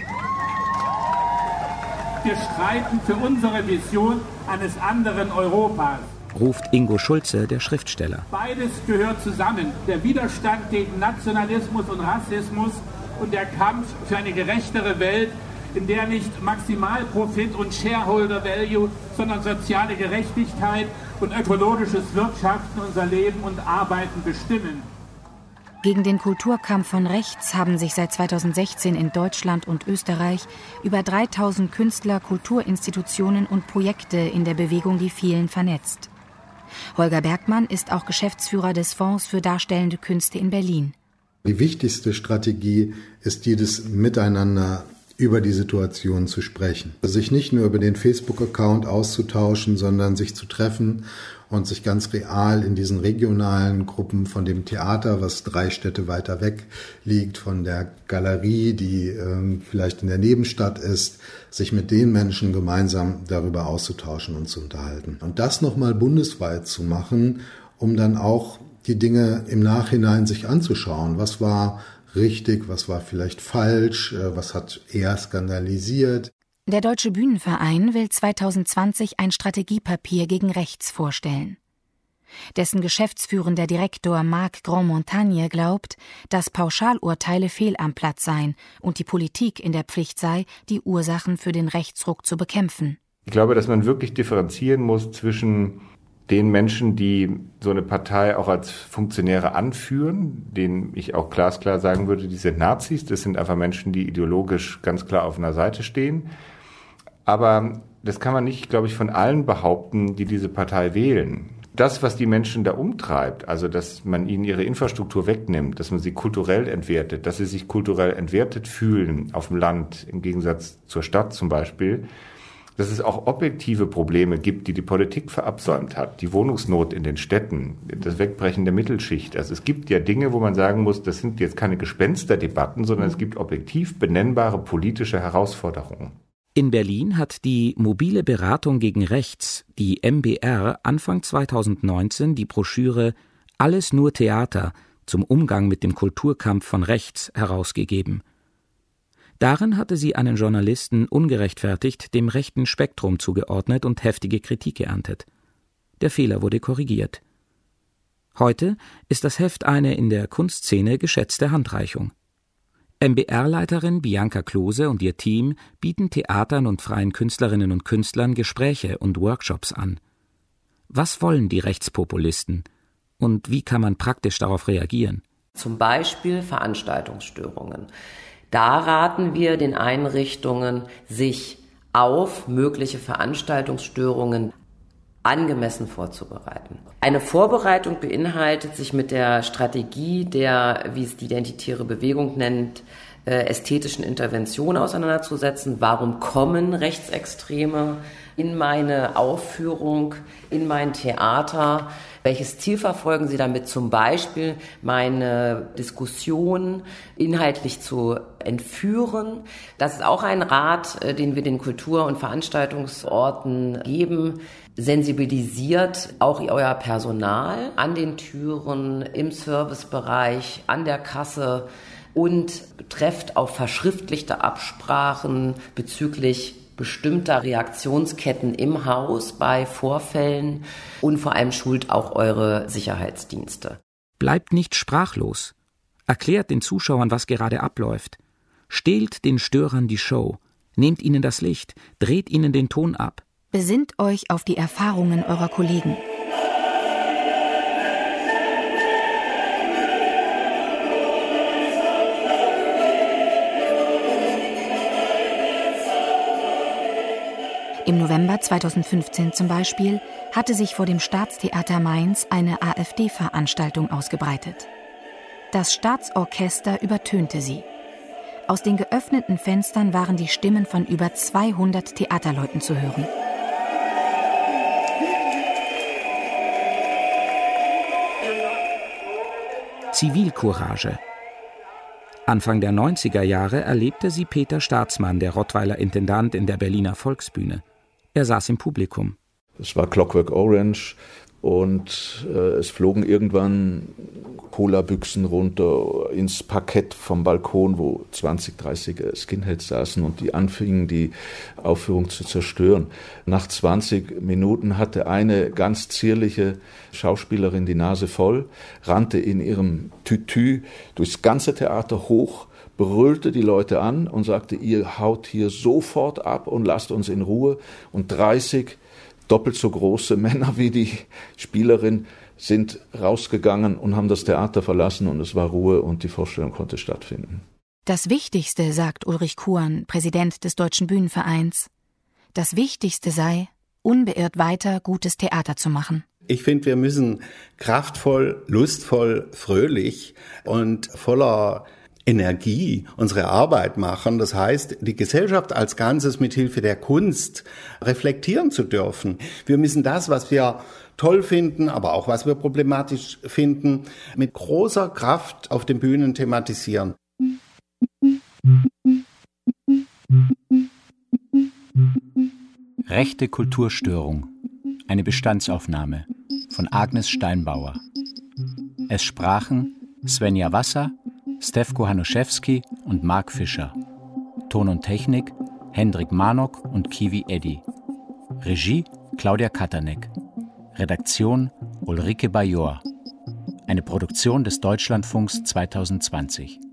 Wir streiten für unsere Vision eines anderen Europas. Ruft Ingo Schulze, der Schriftsteller. Beides gehört zusammen. Der Widerstand gegen Nationalismus und Rassismus und der Kampf für eine gerechtere Welt, in der nicht Maximalprofit und Shareholder Value, sondern soziale Gerechtigkeit und ökologisches Wirtschaften unser Leben und Arbeiten bestimmen. Gegen den Kulturkampf von rechts haben sich seit zweitausendsechzehn in Deutschland und Österreich über dreitausend Künstler, Kulturinstitutionen und Projekte in der Bewegung Die Vielen vernetzt. Holger Bergmann ist auch Geschäftsführer des Fonds für Darstellende Künste in Berlin. Die wichtigste Strategie ist die des Miteinander über die Situation zu sprechen. Sich nicht nur über den Facebook-Account auszutauschen, sondern sich zu treffen und sich ganz real in diesen regionalen Gruppen von dem Theater, was drei Städte weiter weg liegt, von der Galerie, die ähm, vielleicht in der Nebenstadt ist, sich mit den Menschen gemeinsam darüber auszutauschen und zu unterhalten. Und das nochmal bundesweit zu machen, um dann auch die Dinge im Nachhinein sich anzuschauen. Was war richtig, was war vielleicht falsch, was hat eher skandalisiert. Der Deutsche Bühnenverein will zweitausendzwanzig ein Strategiepapier gegen rechts vorstellen. Dessen geschäftsführender Direktor Marc Grandmontagne glaubt, dass Pauschalurteile fehl am Platz seien und die Politik in der Pflicht sei, die Ursachen für den Rechtsruck zu bekämpfen. Ich glaube, dass man wirklich differenzieren muss zwischen den Menschen, die so eine Partei auch als Funktionäre anführen, denen ich auch glasklar sagen würde, die sind Nazis. Das sind einfach Menschen, die ideologisch ganz klar auf einer Seite stehen. Aber das kann man nicht, glaube ich, von allen behaupten, die diese Partei wählen. Das, was die Menschen da umtreibt, also dass man ihnen ihre Infrastruktur wegnimmt, dass man sie kulturell entwertet, dass sie sich kulturell entwertet fühlen auf dem Land, im Gegensatz zur Stadt zum Beispiel, dass es auch objektive Probleme gibt, die die Politik verabsäumt hat. Die Wohnungsnot in den Städten, das Wegbrechen der Mittelschicht. Also es gibt ja Dinge, wo man sagen muss, das sind jetzt keine Gespensterdebatten, sondern es gibt objektiv benennbare politische Herausforderungen. In Berlin hat die Mobile Beratung gegen Rechts, die M B R, Anfang zweitausendneunzehn die Broschüre »Alles nur Theater« zum Umgang mit dem Kulturkampf von rechts herausgegeben. Darin hatte sie einen Journalisten ungerechtfertigt dem rechten Spektrum zugeordnet und heftige Kritik geerntet. Der Fehler wurde korrigiert. Heute ist das Heft eine in der Kunstszene geschätzte Handreichung. M B R-Leiterin Bianca Klose und ihr Team bieten Theatern und freien Künstlerinnen und Künstlern Gespräche und Workshops an. Was wollen die Rechtspopulisten? Und wie kann man praktisch darauf reagieren? Zum Beispiel Veranstaltungsstörungen. Da raten wir den Einrichtungen, sich auf mögliche Veranstaltungsstörungen angemessen vorzubereiten. Eine Vorbereitung beinhaltet, sich mit der Strategie der, wie es die Identitäre Bewegung nennt, äh, ästhetischen Intervention auseinanderzusetzen. Warum kommen Rechtsextreme in meine Aufführung, in mein Theater? Welches Ziel verfolgen sie damit? Zum Beispiel meine Diskussion inhaltlich zu entführen. Das ist auch ein Rat, den wir den Kultur- und Veranstaltungsorten geben. Sensibilisiert auch euer Personal an den Türen, im Servicebereich, an der Kasse und trefft auf verschriftlichte Absprachen bezüglich bestimmter Reaktionsketten im Haus bei Vorfällen und vor allem schult auch eure Sicherheitsdienste. Bleibt nicht sprachlos. Erklärt den Zuschauern, was gerade abläuft. Stehlt den Störern die Show. Nehmt ihnen das Licht. Dreht ihnen den Ton ab. Besinnt euch auf die Erfahrungen eurer Kollegen. Im November zweitausendfünfzehn zum Beispiel hatte sich vor dem Staatstheater Mainz eine AfD-Veranstaltung ausgebreitet. Das Staatsorchester übertönte sie. Aus den geöffneten Fenstern waren die Stimmen von über zweihundert Theaterleuten zu hören. Zivilcourage. Anfang der neunziger Jahre erlebte sie Peter Staatsmann, der Rottweiler Intendant in der Berliner Volksbühne. Er saß im Publikum. Es war Clockwork Orange und äh, es flogen irgendwann Cola-Büchsen runter ins Parkett vom Balkon, wo zwanzig, dreißig Skinheads saßen und die anfingen, die Aufführung zu zerstören. Nach zwanzig Minuten hatte eine ganz zierliche Schauspielerin die Nase voll, rannte in ihrem Tütü durchs ganze Theater hoch, brüllte die Leute an und sagte, ihr haut hier sofort ab und lasst uns in Ruhe. Und dreißig doppelt so große Männer wie die Spielerin sind rausgegangen und haben das Theater verlassen und es war Ruhe und die Vorstellung konnte stattfinden. Das Wichtigste, sagt Ulrich Kuan, Präsident des Deutschen Bühnenvereins, das Wichtigste sei, unbeirrt weiter gutes Theater zu machen. Ich finde, wir müssen kraftvoll, lustvoll, fröhlich und voller Energie unsere Arbeit machen. Das heißt, die Gesellschaft als Ganzes mit Hilfe der Kunst reflektieren zu dürfen. Wir müssen das, was wir toll finden, aber auch was wir problematisch finden, mit großer Kraft auf den Bühnen thematisieren. Rechte Kulturstörung. Eine Bestandsaufnahme von Agnes Steinbauer. Es sprachen Svenja Wasser, Stef Kohanuszewski und Marc Fischer. Ton und Technik Hendrik Manok und Kiwi Eddy. Regie Claudia Katanek. Redaktion Ulrike Bajor. Eine Produktion des Deutschlandfunks zweitausendzwanzig.